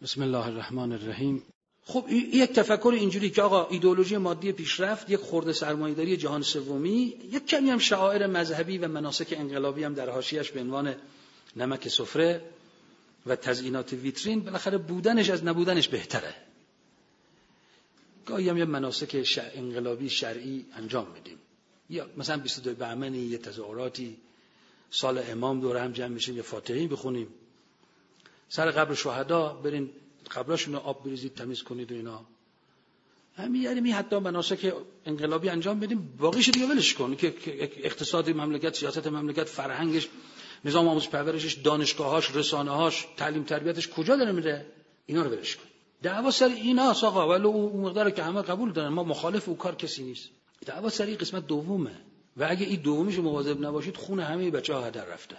بسم الله الرحمن الرحیم. خب یک تفکر اینجوری که آقا ایدئولوژی مادی پیشرفت، یک خرده سرمایه‌داری جهان سومی، یک کمی هم شعائر مذهبی و مناسک انقلابی هم در حاشیه‌اش به عنوان نمک سفره و تزیینات ویترین، بالاخره بودنش از نبودنش بهتره. گاهی هم یه مناسک انقلابی شرعی انجام میدیم، یا مثلا 22 بهمنی یه تظاهراتی، سال امام دور هم جمع میشیم یه فاتحه‌ای بخونیم، سر قبر شهدا برین قبراشون رو آب بریزید تمیز کنید و اینا. همین یعنی حتی مناسک انقلابی انجام بدیم، باقیش دیگه ولش کن که اقتصاد مملکت، سیاست مملکت، فرهنگش، نظام آموزش پرورشش، دانشگاهاش، رسانه‌هاش، تعلیم تربیتش کجا داره میره؟ اینا رو ولش کن. دعوا سر ایناست آقا، ولی اون مقدار که همه قبول دارن، ما مخالف اون کار کسی نیست. دعوا سر این قسمت دومه و اگه این دومیشو مواظب نباشید خون همه بچه‌ها هدر رفته.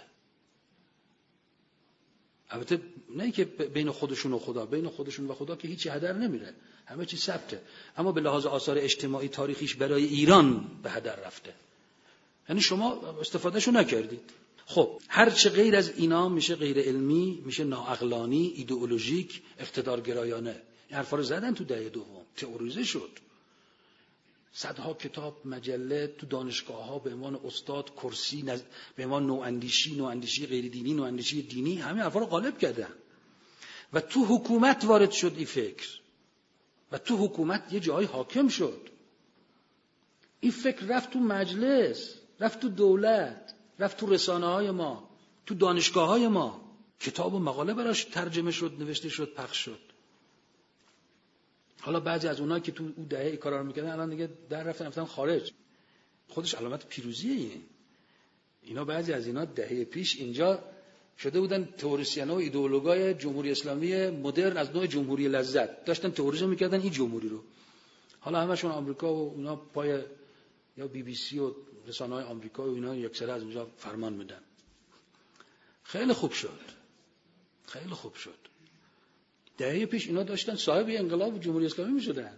البته نه که بین خودشون و خدا، بین خودشون و خدا که هیچی هدر نمیره، همه چی ثبته، اما به لحاظ آثار اجتماعی تاریخیش برای ایران به هدر رفته، یعنی شما استفادهشو نکردید. خب هر چه غیر از اینا میشه غیر علمی، میشه ناعقلانی، ایدئولوژیک، اقتدارگرایانه. این حرفا رو زدن تو دهه دوم، تئوریزه شد، صدها کتاب، مجله، تو دانشگاه‌ها به عنوان استاد، کرسی، به عنوان نواندیشی غیر دینی، نواندیشی دینی، همه حرفا رو غالب کردن و تو حکومت وارد شد این فکر و تو حکومت یه جایی حاکم شد. این فکر رفت تو مجلس، رفت تو دولت، رفت تو رسانه‌های ما، تو دانشگاه‌های ما، کتاب و مقاله براش ترجمه شد، نوشته شد، پخش شد. حالا بعضی از اونایی که تو اون دهه این کارا رو می‌کردن الان دیگه در رفتن خارج. خودش علامت پیروزیه اینا. بعضی از اینا دهه پیش اینجا شده بودن تئوریسین‌ها و ایدئولوگای جمهوری اسلامی مدرن از نوع جمهوری لذت، داشتن تئوریزم می‌کردن این جمهوری رو. حالا همشون آمریکا و اینا پای یا بی بی سی و رسانه‌های آمریکا و اینا یکسره از اونجا فرمان میدن. خیلی خوب شد. خیلی خوب شد. دهه پیش اینا داشتن صاحب انقلاب جمهوری اسلامی میشدن.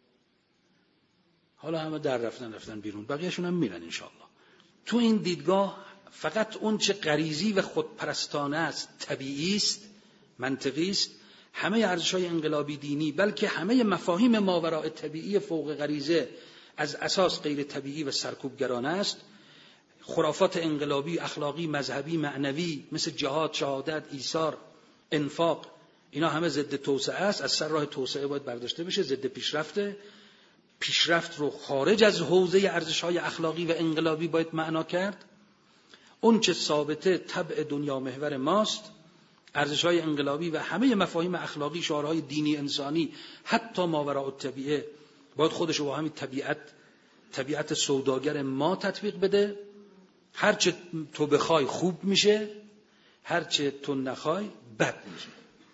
حالا همه در رفتن بیرون، بقیه‌شون هم میرن ان شاء الله. تو این دیدگاه فقط اون چه غریزی و خودپرستانه است، طبیعی است، منطقی است، همه ارزش‌های انقلابی دینی، بلکه همه مفاهیم ماوراء طبیعی فوق غریزه از اساس غیر طبیعی و سرکوبگرانه است. خرافات انقلابی، اخلاقی، مذهبی، معنوی مثل جهاد، شهادت، ایثار، انفاق، اینا همه ضد توسعه است، از سر راه توسعه باید برداشته بشه، ضد پیشرفته. پیشرفت رو خارج از حوزه ارزش‌های اخلاقی و انقلابی باید معنا کرد. اون چه ثابته طبع دنیا محور ماست، ارزش‌های انقلابی و همه مفاهیم اخلاقی، شعارهای دینی انسانی، حتی ماوراء الطبیعه باید خودش رو با همین طبیعت سوداگر ما تطبیق بده. هر چه تو بخوای خوب میشه، هر چه تو نخوای بد میشه.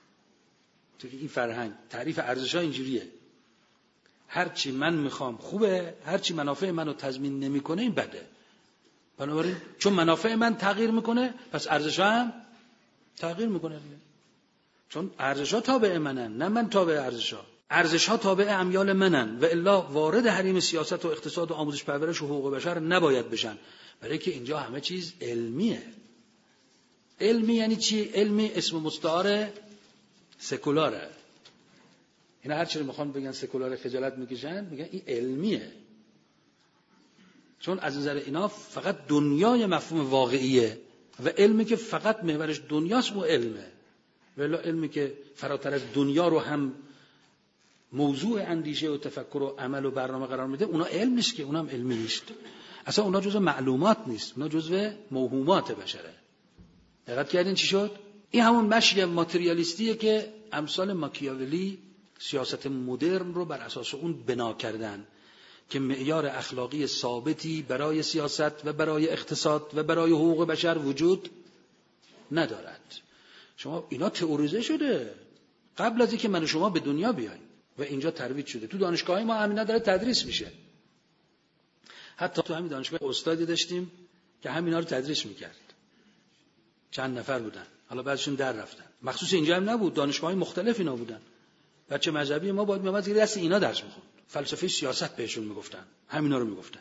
تو این فرهنگ تعریف ارزش‌ها اینجوریه، هر چی من میخوام خوبه، هر چی منافع منو تضمین نمیکنه این بده. بنابراین چون منافع من تغییر میکنه پس ارزش‌ها هم تغییر میکنه دیگه. چون ارزش‌ها تابع منن، نه من تابع ارزش‌ها. ارزش‌ها تابع امیال منن و الا وارد حریم سیاست و اقتصاد و آموزش پرورش و حقوق بشر نباید بشن، برای که اینجا همه چیز علمیه. علمی یعنی چی؟ علمی اسم مستعار سکولاره. اینا هر چی میخوان بگن سکولار خجالت میکشن، میگن این علمیه، چون از نظر اینا فقط دنیای مفهوم واقعیه و علمی که فقط محورش دنیاست و علمه، ولی علمی که فراتر از دنیا رو هم موضوع اندیشه و تفکر و عمل و برنامه قرار میده، اونا علم نیست که، اونم علمی نیست اصلا، اونا جزء معلومات نیست، اونا جزء موهومات بشره. دقت کردین چی شد؟ این همون مشی ماتریالیستیه که امثال ماکیاولی سیاست مدرن رو بر اساس اون بنا کردن که معیار اخلاقی ثابتی برای سیاست و برای اقتصاد و برای حقوق بشر وجود ندارد. شما اینا تئوریزه شده قبل از اینکه من و شما به دنیا بیاییم و اینجا ترویج شده. تو دانشگاه ما همینا داره تدریس میشه. حتی تو همین دانشگاه استادی داشتیم که همینا رو تدریس میکرد. چند نفر بودن، حالا بعضیشون در رفتن. مخصوص اینجا هم نبود، دانشگاه‌های مختلف اینا بودن. بچه مذهبی ما باید میومد زیر دست اینا درس میخوند. فلسفه سیاست بهشون میگفتن، همینا رو میگفتن.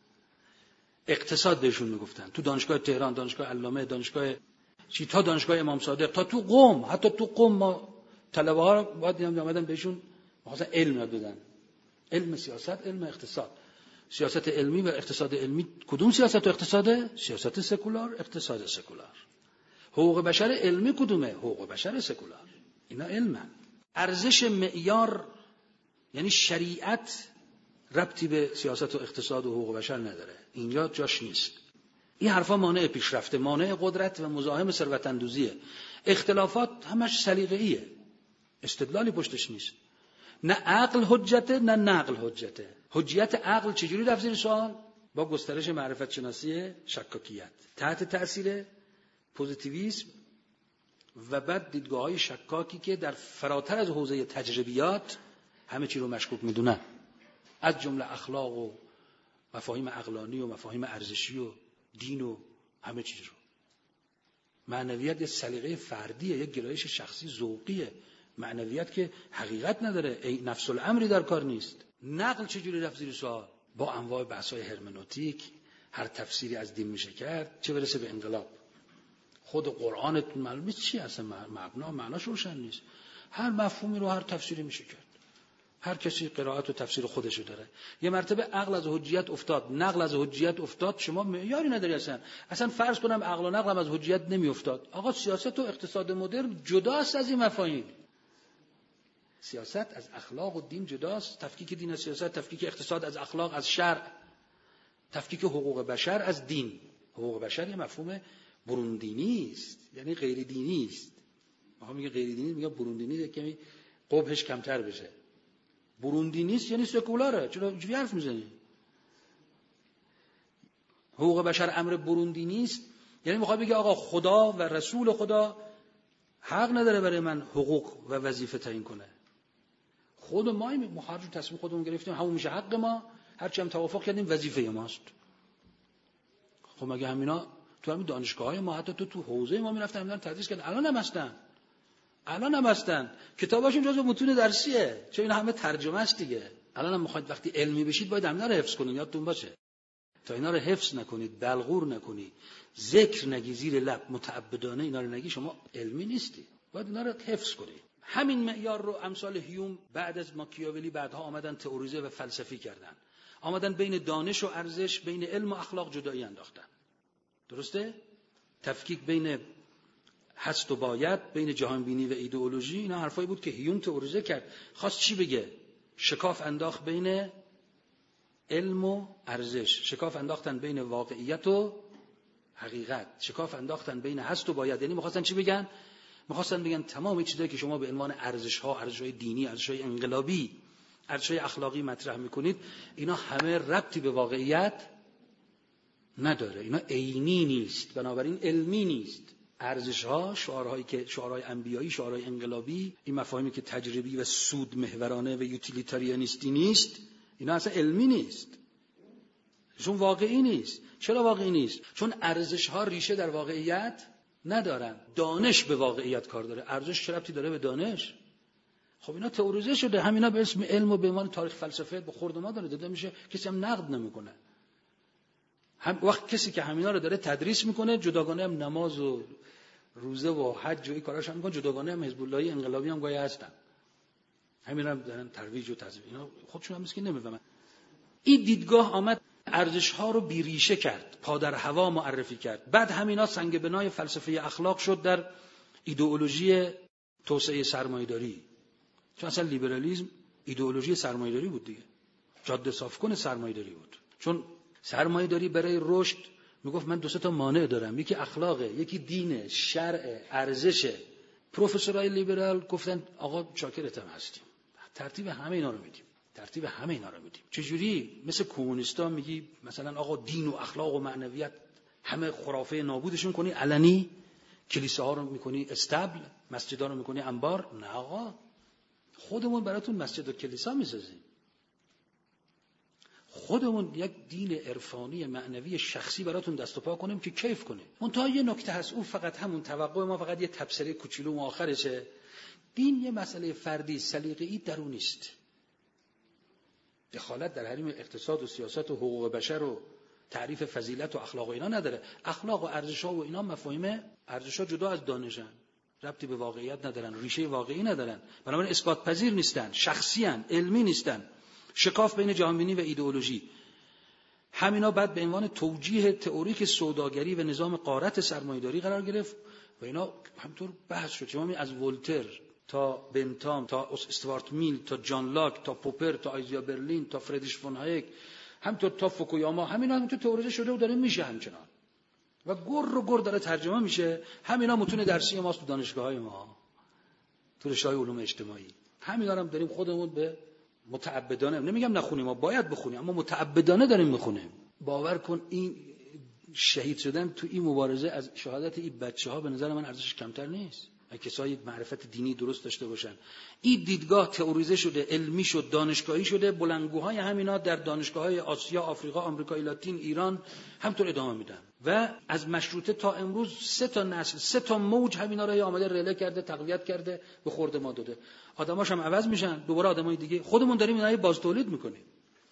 اقتصاد بهشون میگفتن. تو دانشگاه تهران، دانشگاه علامه، دانشگاه تا دانشگاه امام صادق، تا تو قم، حتی تو قم ما طلبه ها باید دیدم اومدن بهشون مثلا علم یاد بدن، علم سیاست، علم اقتصاد. سیاست علمی و اقتصاد علمی کدوم سیاست و اقتصاده؟ سیاست سکولار، اقتصاد سکولار. حقوق بشر علمی کدومه؟ حقوق بشر سکولار. اینا علمن. ارزش معیار یعنی شریعت ربطی به سیاست و اقتصاد و حقوق بشر نداره، اینجا جاش نیست. این حرفا مانع پیشرفته، مانع قدرت و مزاحم ثروت اندوزیه. اختلافات همش سلیقه‌ایه، استدلالی پشتش نیست. نه عقل حجته نه نقل حجته. حجیت عقل چجوری رفت زیر سوال؟ با گسترش معرفت شناسی شکاکیت تحت تأثیر پوزیتیویسم و بعد دیدگاه‌های شکاکی که در فراتر از حوزه تجربیات همه چی رو مشکوک میدونن، از جمله اخلاق و مفاهیم عقلانی و مفاهیم ارزشی و دین و همه چیز رو. معنویت یه سلیقه فردیه، یه گرایش شخصی ذوقیه. معنویت که حقیقت نداره، نفس الامری در کار نیست. نقل چجوری رفت زیر سوال؟ با انواع بحث‌های هرمنوتیک، هر تفسیری از دین میشه کرد، چه برسه به انقلاب. خود قرآنتون معلوم نیست چی اصلا، معناش روشن نیست. هر مفهومی رو هر تفسیری میشه کرد. هر کسی قرائت و تفسیر خودشو داره. یه مرتبه عقل از حجیت افتاد، نقل از حجیت افتاد، شما معیاری نداری اصلا فرض کنم عقل و نقل از حجیت نمیافتاد. آقا سیاست و اقتصاد مدرن جداست از این مفاهیم. سیاست از اخلاق و دین جداست، تفکیک دین از سیاست، تفکیک اقتصاد از اخلاق از شرع، تفکیک حقوق بشر از دین. حقوق بشر یه مفهوم بروندینی است، یعنی غیر دینی است. ما میگه غیر دینی، میگه بروندینی، کمی قبحش کمتر بشه. بروندینی است یعنی سکولاره. چرا اینجوری حرف میزنی؟ حقوق بشر امر بروندینی است، یعنی میخواد بگه آقا خدا و رسول خدا حق نداره برای من حقوق و وظیفه تعیین کنه. خود ما هر جور تصمیم خودمون گرفتیم همون میشه حق ما، هرچی هم توافق کردیم وظیفه ماست. خب مگه همینا تو همین دانشگاه‌های ما، حتی تو حوزه ما میرفتن همینا تدریس کردن، الان هم هستن کتاباشون جزو متون درسیه، چون اینا همه ترجمه است دیگه. الان هم میخواید وقتی علمی بشید باید همینا رو حفظ کنید، یادتون باشه. تا اینا رو حفظ نکنید، بلغور نکنید، ذکر نگی زیر لب، متعبدانه اینا رو نگی، شما علمی نیستی. باید اینا رو حفظ کنید. همین معیار رو امثال هیوم بعد از ماکیاولی بعدها آمدن تئوریزه و فلسفی کردن. آمدن بین دانش و ارزش، بین علم و اخلاق جدایی انداختن. درسته؟ تفکیک بین هست و باید، بین جهانبینی و ایدئولوژی، اینا حرفایی بود که هیوم تئوریزه کرد. خواست چی بگه؟ شکاف انداخت بین علم و ارزش، شکاف انداختن بین واقعیت و حقیقت، شکاف انداختن بین هست و باید. یعنی می‌خواستن چی بگن؟ می‌خواستن بگن تمام این چیزایی که شما به عنوان ارزش‌ها، ارزش‌های دینی، ارزش‌های انقلابی، ارزش‌های اخلاقی مطرح می‌کنید، اینا همه ربطی به واقعیت نداره. اینا عینی نیست، بنابراین علمی نیست. ارزش‌ها، شعارهایی که شعارهای انبیایی، شعارهای انقلابی، این مفاهیمی که تجربی و سود محورانه و یوتیلیتاریانیستی نیست، اینا اصلا علمی نیست. چون واقعی نیست. چرا واقعی نیست؟ چون ارزش‌ها ریشه در واقعیت ندارن. دانش به واقعیت کار داره. ارزش چه ربطی داره به دانش؟ خب اینا تئوریزه شده، همینا به اسم علم و به عنوان تاریخ فلسفه به خورد ما داده میشه، کسی هم نقد نمیکنه. وقت کسی که همینا رو داره تدریس میکنه، جداگانه هم نماز و روزه و حج و این کاراشو میکنه، جداگانه هم حزب اللهی انقلابی هم گاهی هستن. همینا هم دارن ترویج و تضمین، اینا خودشون هم مسکین نمیفهمن. این دیدگاه آمد ارزش‌ها رو بیریشه کرد، پا در هوا معرفی کرد. بعد همینا سنگ بنای فلسفه اخلاق شد در ایدئولوژی توسعه سرمایه‌داری. چون اصلا لیبرالیسم ایدئولوژی سرمایه‌داری بود دیگه، جاده صاف کن سرمایه‌داری بود. چون سرمایه‌داری برای رشد میگفت من دو سه تا مانع دارم، یکی اخلاقه، یکی دینه، شرع، ارزشه. پروفسورای لیبرال گفتن آقا شاکرتم هستیم، ترتیب همه اینا رو میدیم. چجوری؟ مثل کمونیستا میگی مثلا آقا دین و اخلاق و معنویت همه خرافه نابودشون کنی علنی، کلیساها رو میکنی استبل، مسجدها رو میکنی انبار. نه آقا، خودمون براتون مسجد و کلیسا میسازیم. خودمون یک دین عرفانی معنوی شخصی براتون دست و پا کنیم که کیف کنیم. منتها یه نکته هست، اون فقط همون توقع ما فقط یه تبصره کوچولو آخرشه. دین یه مسئله فردی سلیقه‌ای درونی است. دخالت در حریم اقتصاد و سیاست و حقوق بشر و تعریف فضیلت و اخلاق و اینا نداره. اخلاق و ارزش‌ها و اینا مفاهیم، ارزش‌ها جدا از دانشن. ربطی به واقعیت ندارن، ریشه واقعی ندارن، بنابراین اثبات پذیر نیستن، شخصی ان، علمی نیستن. شکاف بین جهانبینی و ایدئولوژی، همینا بعد به عنوان توجیه تئوریک سوداگری و نظام غارت سرمایه‌داری قرار گرفت و اینا همطور بحث شد. شما از ولتر تا بنتام تا استوارت میل تا جان لاک تا پوپر تا آیزیا برلین تا فریدریش فون هایک همطور تا فوکویاما، همینا همینطور تئوریزه شده و داره میشه همچنان و گر داره ترجمه میشه. همینا متون درسی ماست تو دانشگاه‌های ما، تو رشته‌های علوم اجتماعی. همینا هم داریم خودمون به متعبدانه، نمیگم نخونیم، ما باید بخونیم، اما متعبدانه داریم میخونیم. باور کن این شهید شدن تو این مبارزه از شهادت این بچه‌ها به نظر من ارزشش کمتر نیست. کسایی معرفت دینی درست داشته باشن. این دیدگاه تئوریزه شده، علمی شد، دانشگاهی شده. بلندگوهای همینا در دانشگاه‌های آسیا، آفریقا، آمریکای لاتین، ایران همطور ادامه میدن و از مشروطه تا امروز 3 تا نسل، 3 تا موج همینا رو آمده رله کرده، تقویت کرده، به خورد ما داده. آدماش هم عوض میشن، دوباره آدمای دیگه. خودمون داریم اینا رو باز تولید میکنیم.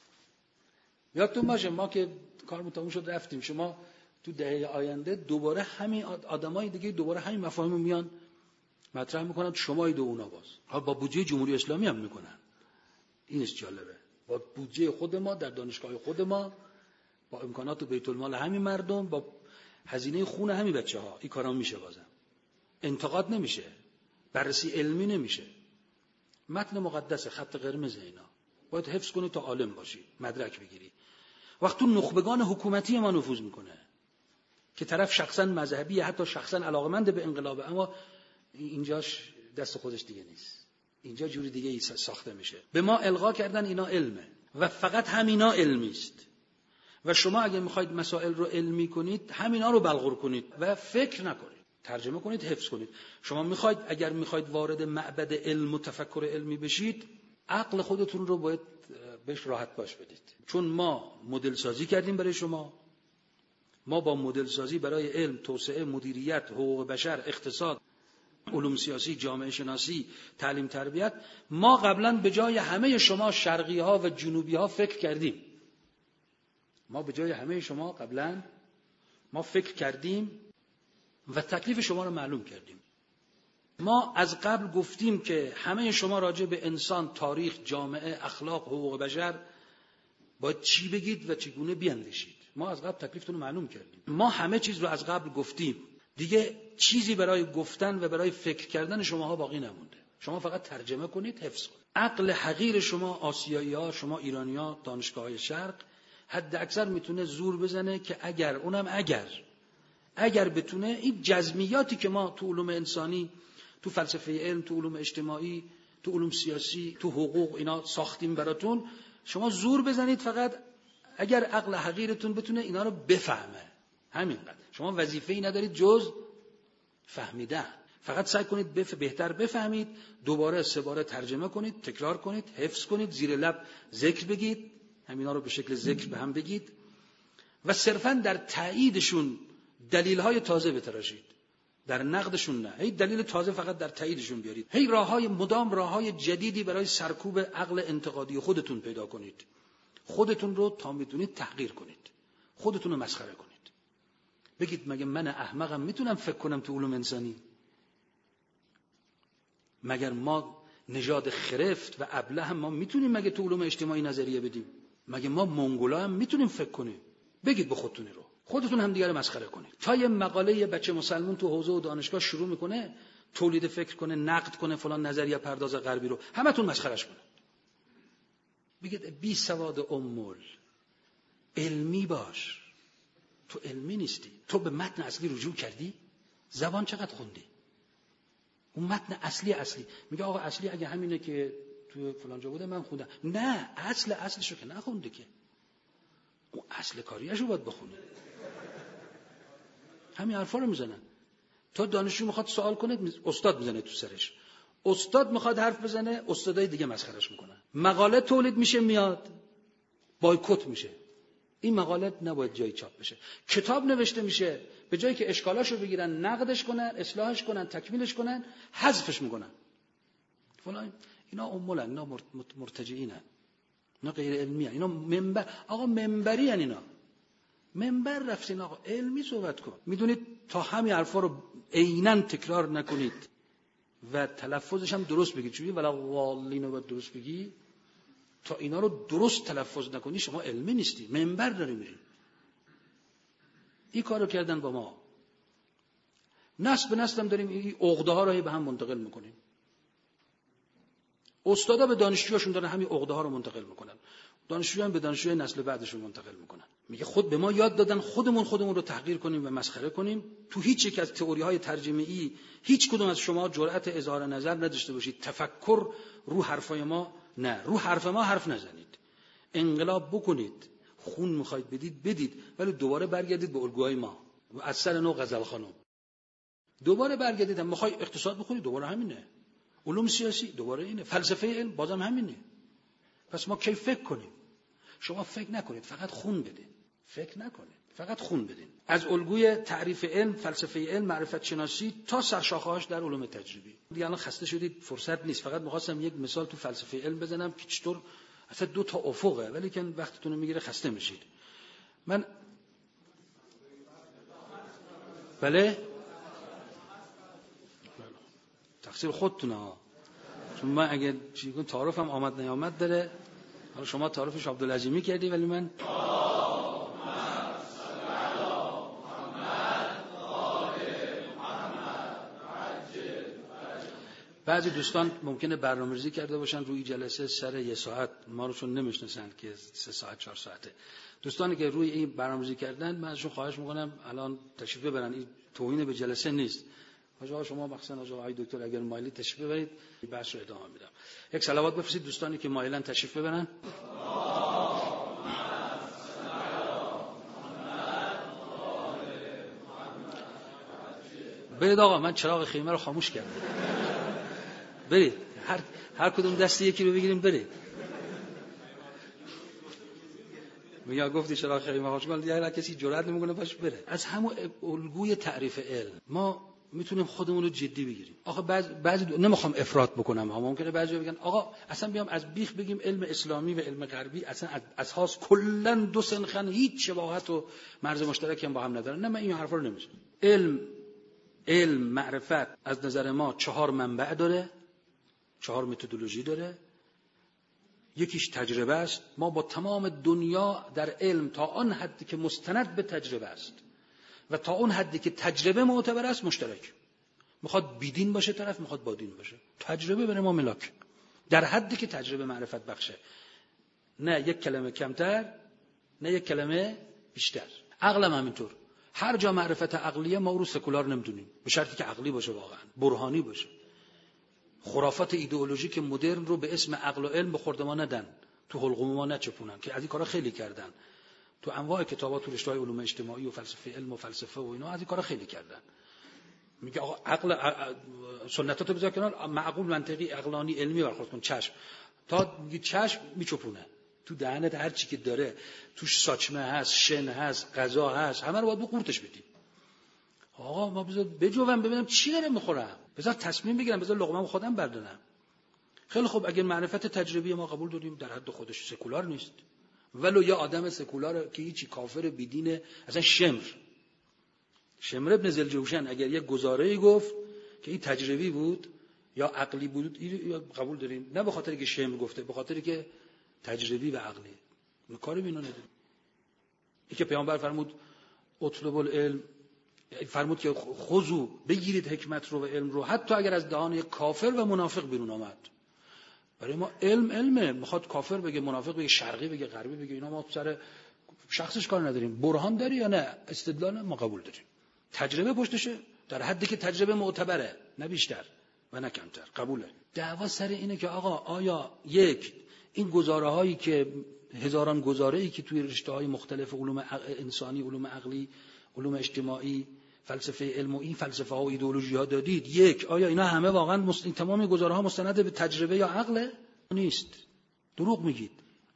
یادتون باشه ما که کارمون تموم شد رفتیم، شما تو دهه آینده دوباره همین آدمای دیگه دوباره همین مفاهیم میان مطرح میکنن، شما دو اونا باز. ها با بودجه جمهوری اسلامی هم میکنن. اینش جالبه. با بودجه خود ما در دانشگاه خود ما، با امکانات بیت المال همین مردم، با هزینه خون همین بچه‌ها این کارا میشه. بازم انتقاد نمیشه، بررسی علمی نمیشه. متن مقدس، خط قرمز اینا باید حفظ کنی تا عالم باشی، مدرک بگیری. وقتی نخبگان حکومتی ما نفوذ میکنه که طرف شخصا مذهبی، حتی شخصا علاقمند به انقلاب، اما اینجاش دست خودش دیگه نیست، اینجا جوری دیگه ای ساخته میشه. به ما القا کردن اینا علمه و فقط همینا علمی است و شما اگه میخواید مسائل رو علمی کنید همینا رو بلغور کنید و فکر نکنید، ترجمه کنید، حفظ کنید. شما میخواید اگر میخواید وارد معبد علم و تفکر علمی بشید، عقل خودتون رو باید بهش راحت باش بدید. چون ما مدل سازی کردیم برای شما، ما با مدل سازی برای علم، توسعه، مدیریت، حقوق بشر، اقتصاد، علوم سیاسی، جامعه شناسی، تعلیم، تربیت، ما قبلا به جای همه شما شرقی ها و جنوبی ها فکر کردیم. ما به جای همه شما قبلا ما فکر کردیم و تکلیف شما رو معلوم کردیم. ما از قبل گفتیم که همه شما راجع به انسان، تاریخ، جامعه، اخلاق، حقوق بشر باید چی بگید و چگونه بیاندیشید. ما از قبل تکلیفتون رو معلوم کردیم. ما همه چیز رو از قبل گفتیم. دیگه چیزی برای گفتن و برای فکر کردن شماها باقی نمونده. شما فقط ترجمه کنید، حفظ کنید. عقل حقیر شما آسیایی‌ها، شما ایرانی‌ها، دانشگاه‌های شرق حد اکثر میتونه زور بزنه که اگر بتونه این جزمیاتی که ما تو علوم انسانی، تو فلسفه علم، تو علوم اجتماعی، تو علوم سیاسی، تو حقوق اینا ساختیم براتون، شما زور بزنید فقط اگر عقل حقیرتون بتونه اینا رو بفهمه. همینقدر. شما وظیفه‌ای ندارید جز فهمیدن. فقط سعی کنید بهتر بفهمید، دوباره 3 باره ترجمه کنید، تکرار کنید، حفظ کنید، زیر لب ذکر بگید، همینا رو به شکل ذکر به هم بگید و صرفاً در تاییدشون دلیل‌های تازه بتراشید، در نقدشون نه. هی دلیل تازه فقط در تاییدشون بیارید. هی راه‌های جدیدی برای سرکوب عقل انتقادی خودتون پیدا کنید. خودتون رو تا میتونید تحقیر کنید. خودتون رو مسخره کنید. بگید مگه من احمقم میتونم فکر کنم تو علوم انسانی؟ مگر ما نژاد خرفت و ابله هم ما میتونیم مگه تو علوم اجتماعی نظریه بدیم؟ مگه ما منگولا هم میتونیم فکر کنیم؟ بگید به خودتون رو. خودتون هم دیگه رو مسخره کنید. تا یه مقاله یه بچه مسلمان تو حوزه و دانشگاه شروع میکنه تولید فکر کنه، نقد کنه فلان نظریه پرداز غربی رو، همتون مسخرهش کنه. بگید بی سواد امول، علمی باش. تو علمی نیستی. تو به متن اصلی رجوع کردی؟ زبان چقدر خوندی؟ اون متن اصلی میگه آقا اصلی اگه همینه که تو فلان جا بوده من خوندم. نه، اصلشو که نخونده که. اون اصل کاریاشو باید بخونه. همین حرفا رو میزنن. تا دانشجو میخواد سوال کنه استاد میزنه تو سرش. استاد میخواد حرف بزنه استادای دیگه مسخرهش میکنن. مقاله تولید میشه میاد بایکوت میشه. این مقاله نباید جایی چاپ بشه. کتاب نوشته میشه به جایی که اشکالاشو بگیرن، نقدش کنن، اصلاحش کنن، تکمیلش کنن، حذفش میکنن. فلان اینا امولن، اینا مرتجعینن، اینا غیر علمیان، اینا منبری ان. اینا منبر رفتین آقا علمی صحبت کن. میدونید تا همین حرفا رو عیناً تکرار نکنید و تلفظش هم درست بگید. چون ولا والین رو باید درست بگی. تا اینا رو درست تلفظ نکنی شما علمی نیستی، منبر داری میری. این کارو کردن با ما. نسل به نسل هم داریم این عقده ها رو به هم منتقل میکنیم. استادا به دانشجوهاشون دارن همین عقده ها رو منتقل میکنن. دانشجویان به دانشجوی نسل بعدشون منتقل میکنن. میگه خود به ما یاد دادن خودمون رو تحقیر کنیم و مسخره کنیم. تو هیچ یک از تئوری های ترجمه‌ای هیچ کدوم از شما جرأت اظهار نظر نداشته باشید. تفکر رو حرفای ما نه، رو حرف ما حرف نزنید. انقلاب بکنید. خون میخواید بدید ولی دوباره برگردید به الگوهای ما. از سر نو غزل خانم. دوباره برگردید. میخوای اقتصاد بخونید دوباره همینه. علوم سیاسی دوباره اینه. فلسفه علم بازم همینه. پس ما کی فکر کنیم؟ شما فکر نکنید، فقط خون بدین. فکر نکنید، فقط خون بدین. از الگوی تعریف علم، فلسفه علم، معرفت شناسی تا سرشاخه‌هاش در علوم تجربی. دیگه الان خسته شدید، فرصت نیست. فقط می‌خواستم یک مثال تو فلسفه علم بزنم که چطور اصلا دو تا افقه، ولی که وقتتون رو میگیره خسته میشید. من بله تقصیر خودتونه ها. چون من اگه چیزی تعارفم آمد نیامد داره. حالا شما تعارفش عبدالعظیمی کردی ولی من بعضی دوستان ممکنه برنامه‌ریزی کرده باشن روی جلسه سر 1 ساعت، ما رو چون نمیشناسن که 3 ساعت 4 ساعته. دوستانی که روی این برنامه‌ریزی کردن من ازشون خواهش میکنم الان تشریف ببرن. این توهین به جلسه نیست. آقا شما مخصوصا آقای دکتر اگر مایلی تشریف ببرید بحث رو ادامه میدم. یک صلوات بفرستید دوستانی که مایلن تشریف ببرن. برید آقا من چراغ خیمه رو خاموش کردم. برید هر کدوم دستی یکی رو بگیریم برید. میگه گفتی چراغ خیمه خاموش کن، دیگه هر کسی جرئت نمیکنه باش بره. از همون الگوی تعریف علم ما میتونیم خودمون رو جدی بگیریم. آخه بعضی نمیخوام افراط بکنم ها، ممکنه بعضی بگن آقا اصلا بیام از بیخ بگیم علم اسلامی و علم غربی اصلا از اساس کلا دو سنخن هیچ شباهت و مرز مشترکی هم با هم ندارن. نه من این حرفا رو نمیزنم. علم معرفت از نظر ما 4 منبع داره، 4 متدولوژی داره. یکیش تجربه است. ما با تمام دنیا در علم تا آن حدی که مستند به تجربه است و تا اون حدی که تجربه معتبر است مشترک. میخواد بیدین باشه طرف، میخواد بادین باشه. تجربه برای ما ملاک. در حدی که تجربه معرفت بخشه. نه یک کلمه کمتر، نه یک کلمه بیشتر. عقلم همینطور. هر جا معرفت عقلیه ما رو سکولار نمیدونیم، به شرطی که عقلی باشه، واقعا برهانی باشه. خرافات ایدئولوژیک مدرن رو به اسم عقل و علم به خورد ما ندن، تو حلقوم ما نچپونن، که از این کارا خیلی کردن. تو انواع کتابات تو رشته‌های علوم اجتماعی و فلسفه علم و فلسفه و اینا از این کارا خیلی کردن. میگه آقا عقل سنتاتو بذار کنار، معقول منطقی عقلانی علمی برخورد کن. چشم تا میگه چشم میچپونه تو دهنت، هر چی که داره توش ساچمه هست، شن هست، غذا هست، همه رو باید قورتش بدی. آقا ما بذار بجوام ببینم چی دارم میخورم، بذار تصمیم بگیرم، بذار لقمه‌مو خودم بردارم. خیلی خوب، اگر معرفت تجربی ما قبول داریم در حد خودش سکولار نیست، ولو یا آدم سکولار که هیچی کافر بیدینه، اصلا شمر ابن ذوالجوشن اگر یک گزاره‌ای گفت که این تجربی بود یا عقلی بود، این قبول داریم، نه به خاطر که شمر گفته، به خاطر که تجربی و عقلی. ما کاری به اینا نداریم. این که پیامبر فرمود اطلب العلم، فرمود که خذوا، بگیرید حکمت رو و علم رو، حتی اگر از دهان یک کافر و منافق بیرون آمد. برای ما علم علمه، میخواد کافر بگه، منافق بگه، شرقی بگه، غربی بگه، اینا ما سر شخصش کار نداریم. برهان داری یا نه، استدلال ما قبول داریم. تجربه پشتشه در حدی که تجربه معتبره، نه بیشتر و نه کمتر، قبوله. دعوا سر اینه که آقا آیا این گزاره‌هایی که هزاران گزاره‌ای که توی رشته‌های مختلف علوم انسانی، علوم عقلی، علوم اجتماعی، فلسفه علم و این فلسفه ها و ایدئولوژی ها دادید، آیا اینا همه واقعا تمام گزاره‌ها مستند به تجربه یا عقله؟ نیست. دروغ میگید.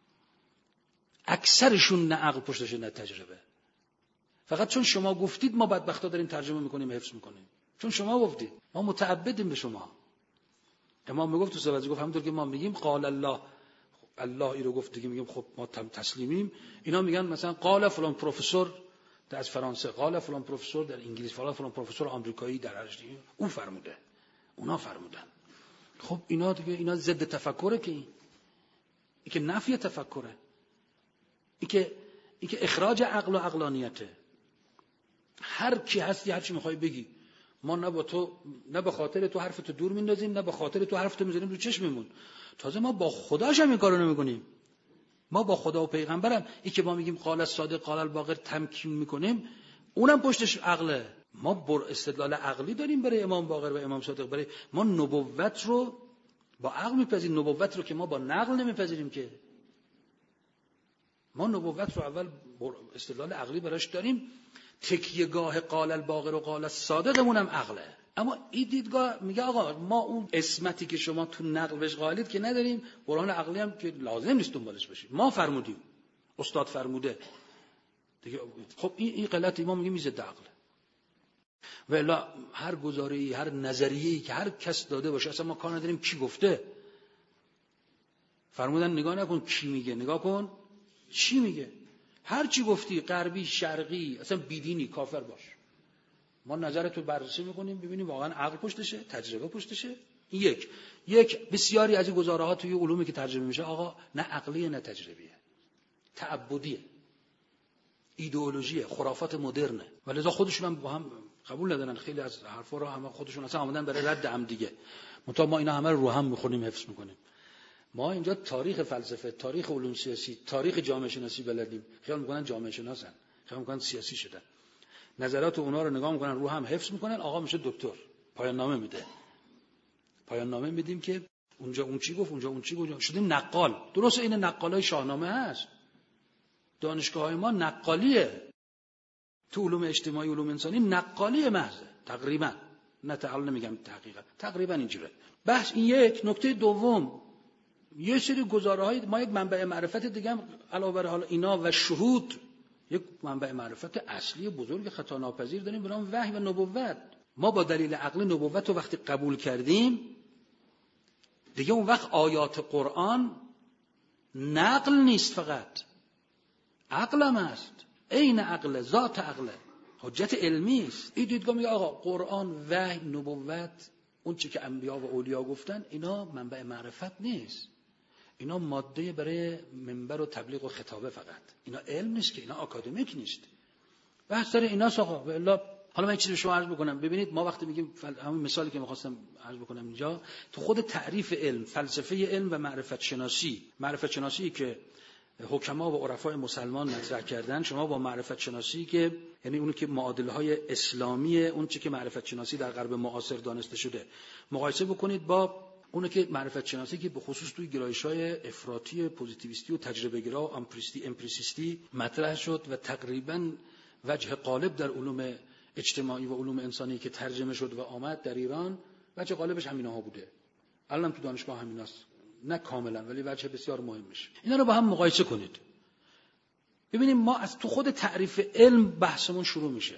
اکثرشون نه عقل پشتشه نه تجربه. فقط چون شما گفتید ما بدبختا داریم ترجمه میکنیم، حفظ میکنیم. چون شما گفتید، ما متعبدیم به شما. امام میگفت تو سوازی گفت همونطور که ما میگیم قال الله، الله ای رو گفت دیگه میگیم خب ما تسلیمیم. اینا میگن مثلا قال فلان پروفسور از فرانسه، قال فلان پروفسور در انگلیس، فلان پروفسور آمریکایی در ارجنتین، اون فرموده. اونا فرمودن. خب اینا دیگه اینا ضد تفکره، که این که نفی تفکره، این که اخراج عقل و عقلانیته. هر کی هستی هر چی میخوای بگی، ما نه با تو، نه به خاطر تو حرفتو دور میندازیم، نه به خاطر تو حرفتو میذاریم رو چشممون. تازه ما با خداش هم این کارو نمیکنیم. ما با خدا و پیغمبرم این که ما میگیم قال الصادق قال الباقر تمکین میکنیم، اونم پشتش عقله. ما استدلال عقلی داریم برای امام باقر و امام صادق. برای ما نبوت رو با عقل میپذیریم، نبوت رو که ما با نقل نمیپذیریم. که ما نبوت رو اول استدلال عقلی براش داریم، تکیهگاه قال الباقر و قال الصادقمون هم عقله. اما این دیدگاه میگه آقا ما اون اسمتی که شما تو نقل بهش قائلید که نداریم، برهان عقلی هم که لازم نیست دنبالش باشیم، ما فرمودیم، استاد فرموده دیگه. خب این غلطی ما میگیم میزد عقل. و الا هر گزاره‌ای، هر نظریه‌ای که هر کس داده باشه، اصلا ما کار نداریم کی گفته. فرمودن نگاه نکن کی میگه، نگاه کن چی میگه. هر چی گفتی، غربی، شرقی، اصلا بیدینی، کافر باش، ما نظرتو بررسی میکنیم ببینیم واقعا عقل پشتشه، تجربه پشتشه. یک بسیاری از این گزاره‌ها توی علومی که ترجمه میشه آقا نه عقلیه نه تجربیه، تعبدیه، ایدئولوژیه، خرافات مدرنه. ولذا خودشون هم با هم قبول ندارن خیلی از حرفا رو، هم خودشون اصلا آمدن برای رد هم دیگه. منتها ما اینا همه رو هم میخونیم، حفظ میکنیم. ما اینجا تاریخ فلسفه، تاریخ علوم سیاسی، تاریخ جامعه شناسی بلدیم. خیال میکنن جامعه شناسن، خیال میکنن سیاسی شدن. نظرات اونا رو نگاه میکنن، رو هم حفظ میکنن، آقا میشه دکتر، پایان نامه میده. پایان نامه میدیم که اونجا اون چی گفت، اونجا اون چی گفت، شدیم نقال. درست این نقالای شاهنامه هست. دانشگاه‌های ما نقالیه. تو علوم اجتماعی، علوم انسانی نقالی محضه تقریبا. نه تعال نمیگم تحقیقا، تقریبا اینجوره. بحث این یک. نکته دوم، یه سری گزاره‌های ما یک منبع معرفت دیگه هم علاوه بر حال اینا و شهود، یک منبع معرفت اصلی بزرگ خطا ناپذیر داریم به نام وحی و نبوت. ما با دلیل عقل نبوت رو وقتی قبول کردیم دیگه اون وقت آیات قرآن نقل نیست، فقط عقلم است. عین عقل، ذات عقل، حجت علمی است. این دیدگاه میگه آقا قرآن، وحی، نبوت، اون چی که انبیا و اولیا گفتن، اینا منبع معرفت نیست. اینا ماده برای منبر و تبلیغ و خطابه فقط. اینا علم نیست، که اینا آکادمیک نیست. بحث سر ایناست آقا. و الا حالا من یه چیزی به شما عرض بکنم. ببینید ما وقتی میگیم همین مثالی که می‌خواستم عرض بکنم اینجا، تو خود تعریف علم، فلسفه علم و معرفت شناسی که حکما و عرفای مسلمان مطرح کردن، شما با معرفت شناسی که یعنی اون که معادل‌های اسلامی، اون چیزی که معرفت شناسی در غرب معاصر دانسته شده، مقایسه بکنید با اونه که معرفت شناسی که به خصوص توی گرایش‌های افراطی، پوزیتیویستی و تجربه‌گرا و امپریسیستی مطرح شد و تقریباً وجه غالب در علوم اجتماعی و علوم انسانی که ترجمه شد و آمد در ایران، وجه غالبش همیناها بوده. الان تو دانشگاه همیناست، نه کاملا ولی وجه بسیار مهمش. اینا رو با هم مقایسه کنید. ببینیم ما از تو خود تعریف علم بحثمون شروع میشه.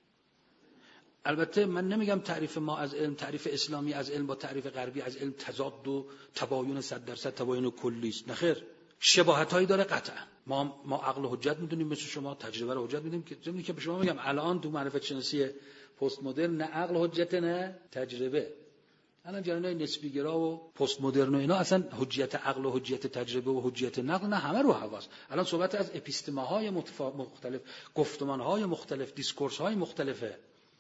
البته من نمیگم تعریف ما از علم، تعریف اسلامی از علم با تعریف غربی از علم تضاد و تباین 100% تباین کلی است. نخیر، شباهتایی داره قطعا. ما عقل و حجت میدونیم، مثل شما تجربه رو حجت میدونیم. که زمینی که به شما میگم الان تو معرفت شناسی پست مدرن نه عقل حجت نه تجربه. الان جریانای نسبی گرا و پست مدرن و اینا اصلا حجیت عقل و حجیت تجربه و حجیت نقل نه، همه رو حواس. الان صحبت از اپیستماهای مختلف، گفتمانهای مختلف، دیسکورس‌های مختلفه.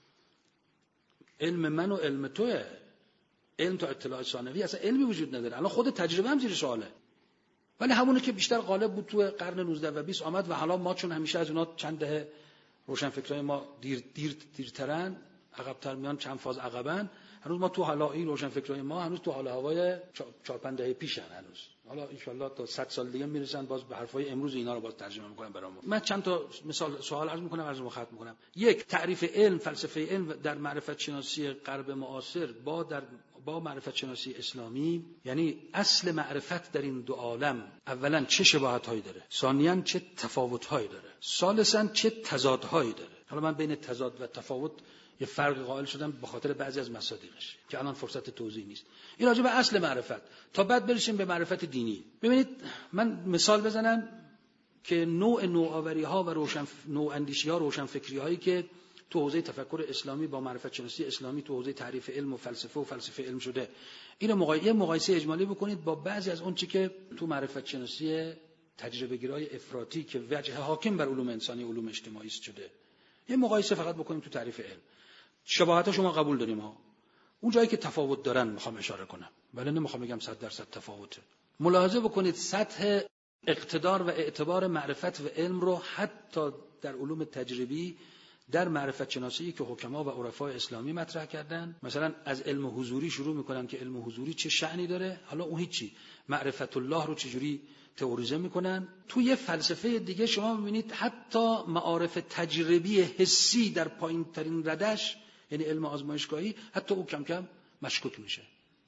علم من و علم توئه. علم تا اطلاع ثانوی اصلا علمی وجود نداره. الان خود تجربه هم زیر سواله. ولی همونه که بیشتر غالب بود تو قرن 19 و 20 آمد و حالا ما چون همیشه از اونا چند دهه روشنفکرای ما دیرترن، عقب‌تر میان، چند فاز عقبن، هنوز ما تو حالا این روشنفکرای ما هنوز تو حال هوای 4-5 دهه پیشن هنوز. حالا ان شاءالله تا 100 سال دیگه میرسن باز به حرفای امروز اینا رو باز ترجمه میکنن برامون. من چند تا مثال سوال عرض میکنم، عرض ختم میکنم. یک، تعریف علم، فلسفه علم در معرفت شناسی غرب معاصر با معرفت شناسی اسلامی، یعنی اصل معرفت در این دو عالم اولا چه شباهت‌هایی داره، ثانیاً چه تفاوت‌هایی داره، ثالثاً چه تضادهایی داره. حالا من بین تضاد و تفاوت یه فرق قائل شدم به خاطر بعضی از مصادیقش که الان فرصت توضیح نیست. این راجع به اصل معرفت. تا بعد برسیم به معرفت دینی. ببینید من مثال بزنم که نوع نوآوری‌ها و نوع اندیشی‌ها، روشنفکری‌هایی که تو حوزه تفکر اسلامی با معرفت شناسی اسلامی تو حوزه تعریف علم و فلسفه علم شده. اینو مقایسه اجمالی بکنید با بعضی از اون چی که تو معرفت شناسی تجربه گرای افراطی که وجه حاکم بر علوم انسانی علوم اجتماعی شده. یه مقایسه فقط بکنیم تو تعریف علم. شباهت‌ها شما قبول داریم ها. اون جایی که تفاوت دارن میخوام اشاره کنم. ولی نمیخوام بگم 100% تفاوته. ملاحظه بکنید سطح اقتدار و اعتبار معرفت و علم رو حتی در علوم تجربی در معرفت شناسی که حکما و عرفای اسلامی مطرح کردن، مثلا از علم حضوری شروع میکنن که علم حضوری چه شأنی داره، حالا اون هیچی، معرفت الله رو چجوری تئوریزه میکنن. تو یه فلسفه دیگه شما میبینید حتی معارف تجربی حسی در پایین ترین ردش، یعنی علم آزمایشگاهی، حتی او کم کم مشکوک میشه.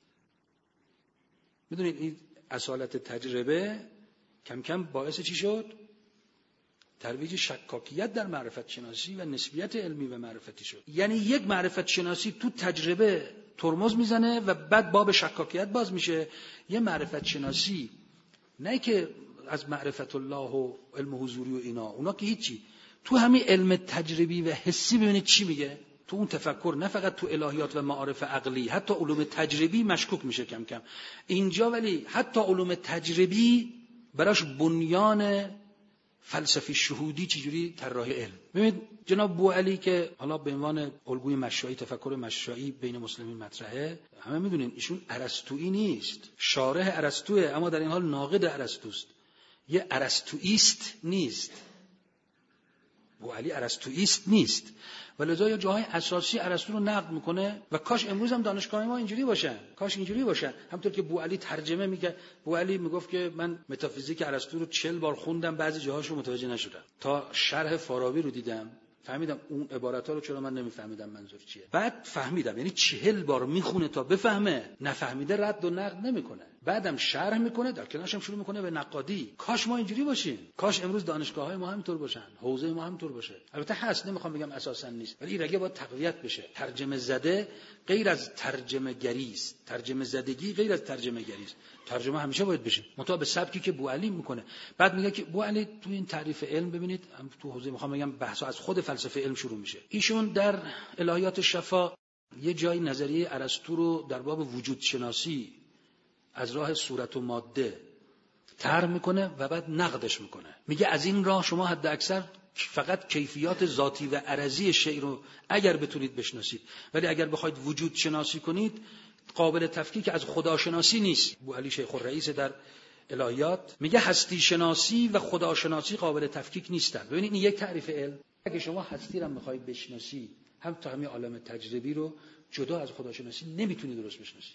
میدونید این اصالت تجربه کم کم باعث چی شد؟ ترویج شکاکیت در معرفت شناسی و نسبیت علمی و معرفتی شد. یعنی یک معرفت شناسی تو تجربه ترمز میزنه و بعد باب شکاکیت باز میشه. یه معرفت شناسی نه که از معرفت الله و علم حضوری و اونا که هیچی، تو همین علم تجربی و حسی ببینید چی میگه. تو اون تفکر نه فقط تو الهیات و معارف عقلی، حتی علوم تجربی مشکوک میشه کم کم. اینجا ولی حتی علوم تجربی براش بنیان فلسفی شهودی چجوری طراحی علم. ببینید جناب بوعلی که حالا به عنوان الگوی مشایی، تفکر مشایی بین مسلمین مطرحه، همه میدونین ایشون ارسطویی نیست، شارح ارسطوئه، اما در این حال ناقد ارسطوست. یه ارسطوئیست نیست. بوعلی ارسطوئیست نیست. ولذا یه جاهای اساسی ارسطو رو نقد میکنه و کاش امروز هم دانشگاه ما اینجوری باشن. همونطور که بوعلی ترجمه میگه، بوعلی میگفت که من متافیزیک ارسطو رو 40 بار خوندم، بعضی جاهاشو متوجه نشدم، تا شرح فارابی رو دیدم فهمیدم اون عبارت‌ها رو چرا من نمیفهمیدم منظور چیه. بعد فهمیدم، یعنی 40 بار میخونه تا بفهمه، نفهمیده رد و نقد نمیکنه، بعدم شرح میکنه، در کنارش هم شروع میکنه به نقادی. کاش ما اینجوری باشیم، کاش امروز دانشگاه‌های ما همینطور باشن، حوزه ما همینطور باشه. البته هست، نمیخوام بگم اساسا نیست، ولی این رگه باید تقویت بشه. ترجمه زده غیر از ترجمه گری است، ترجمه زدگی غیر از ترجمه گری است. ترجمه همیشه باید بشه مطابق سبکی که بوعلی میکنه. بعد میگه که بوعلی تو این تعریف علم ببینید تو حوزه میخوام بگم بحث از خود فلسفه علم شروع میشه. ایشون در الهیات شفا یه جای نظریه ارسطو رو در باب وجود شناسی از راه صورت و ماده طرح میکنه و بعد نقدش میکنه. میگه از این راه شما حد اکثر فقط کیفیات ذاتی و عرضی شیء رو اگر بتونید بشناسید، ولی اگر بخواید وجود شناسی کنید قابل تفکیک از خداشناسی نیست. بوعلی شیخ الرئیس در الهیات میگه هستی شناسی و خداشناسی قابل تفکیک نیستن. ببینید این یک تعریف علم. اگه شما هستی رو میخواید بشناسی، هم تا همین عالم تجربی رو جدا از خداشناسی نمیتونید درست بشناسی.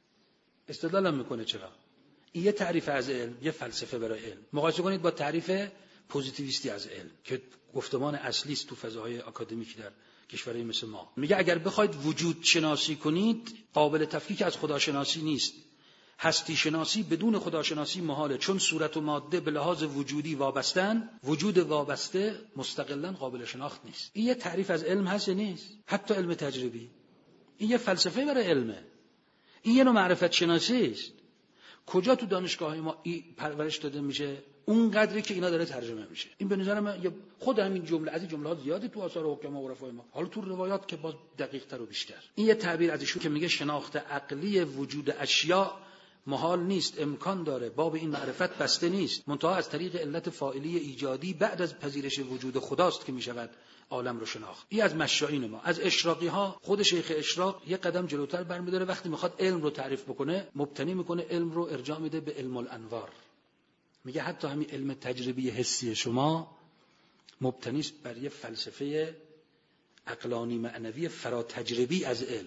استدلال میکنه چرا؟ این یه تعریف از علم، یه فلسفه برای علم. مقایسه کنید با تعریف پوزیتیویستی از علم که گفتمان اصلی است تو فضاهای آکادمیک در کشورهای مثل ما. میگه اگر بخواید وجود شناسی کنید قابل تفکیک از خداشناسی نیست. هستی شناسی بدون خداشناسی محاله، چون صورت و ماده به لحاظ وجودی وابستن، وجود وابسته مستقلاً قابل شناخت نیست. این یه تعریف از علم هست نیست؟ حتی علم تجربی. این یه فلسفه برای علمه. این یه نوع معرفت شناسی است. کجا تو دانشگاه ما پرورش داده میشه؟ اون قدری که اینا داره ترجمه میشه. این به نظر من خود همین جمله از این جملات زیاده تو آثار حکما و عرفای ما، حالا تو روایات که باز دقیق تر و بیشتر. این یه تعبیر از ایشون که میگه شناخت عقلی وجود اشیاء محال نیست، امکان داره، باب این معرفت بسته نیست، منتها از طریق علت فاعلی ایجادی بعد از پذیرش وجود خداست که میشود عالم رو شناخت. این از مشایین ما. از اشراقی ها خود شیخ اشراق یک قدم جلوتر برمی‌داره، وقتی میخواد علم رو تعریف بکنه مبتنی میکنه علم رو ارجاع میده به علم الانوار. میگه حتی همین علم تجربی حسی شما مبتنی است بر یه فلسفه عقلانی معنوی فراتجربی از علم.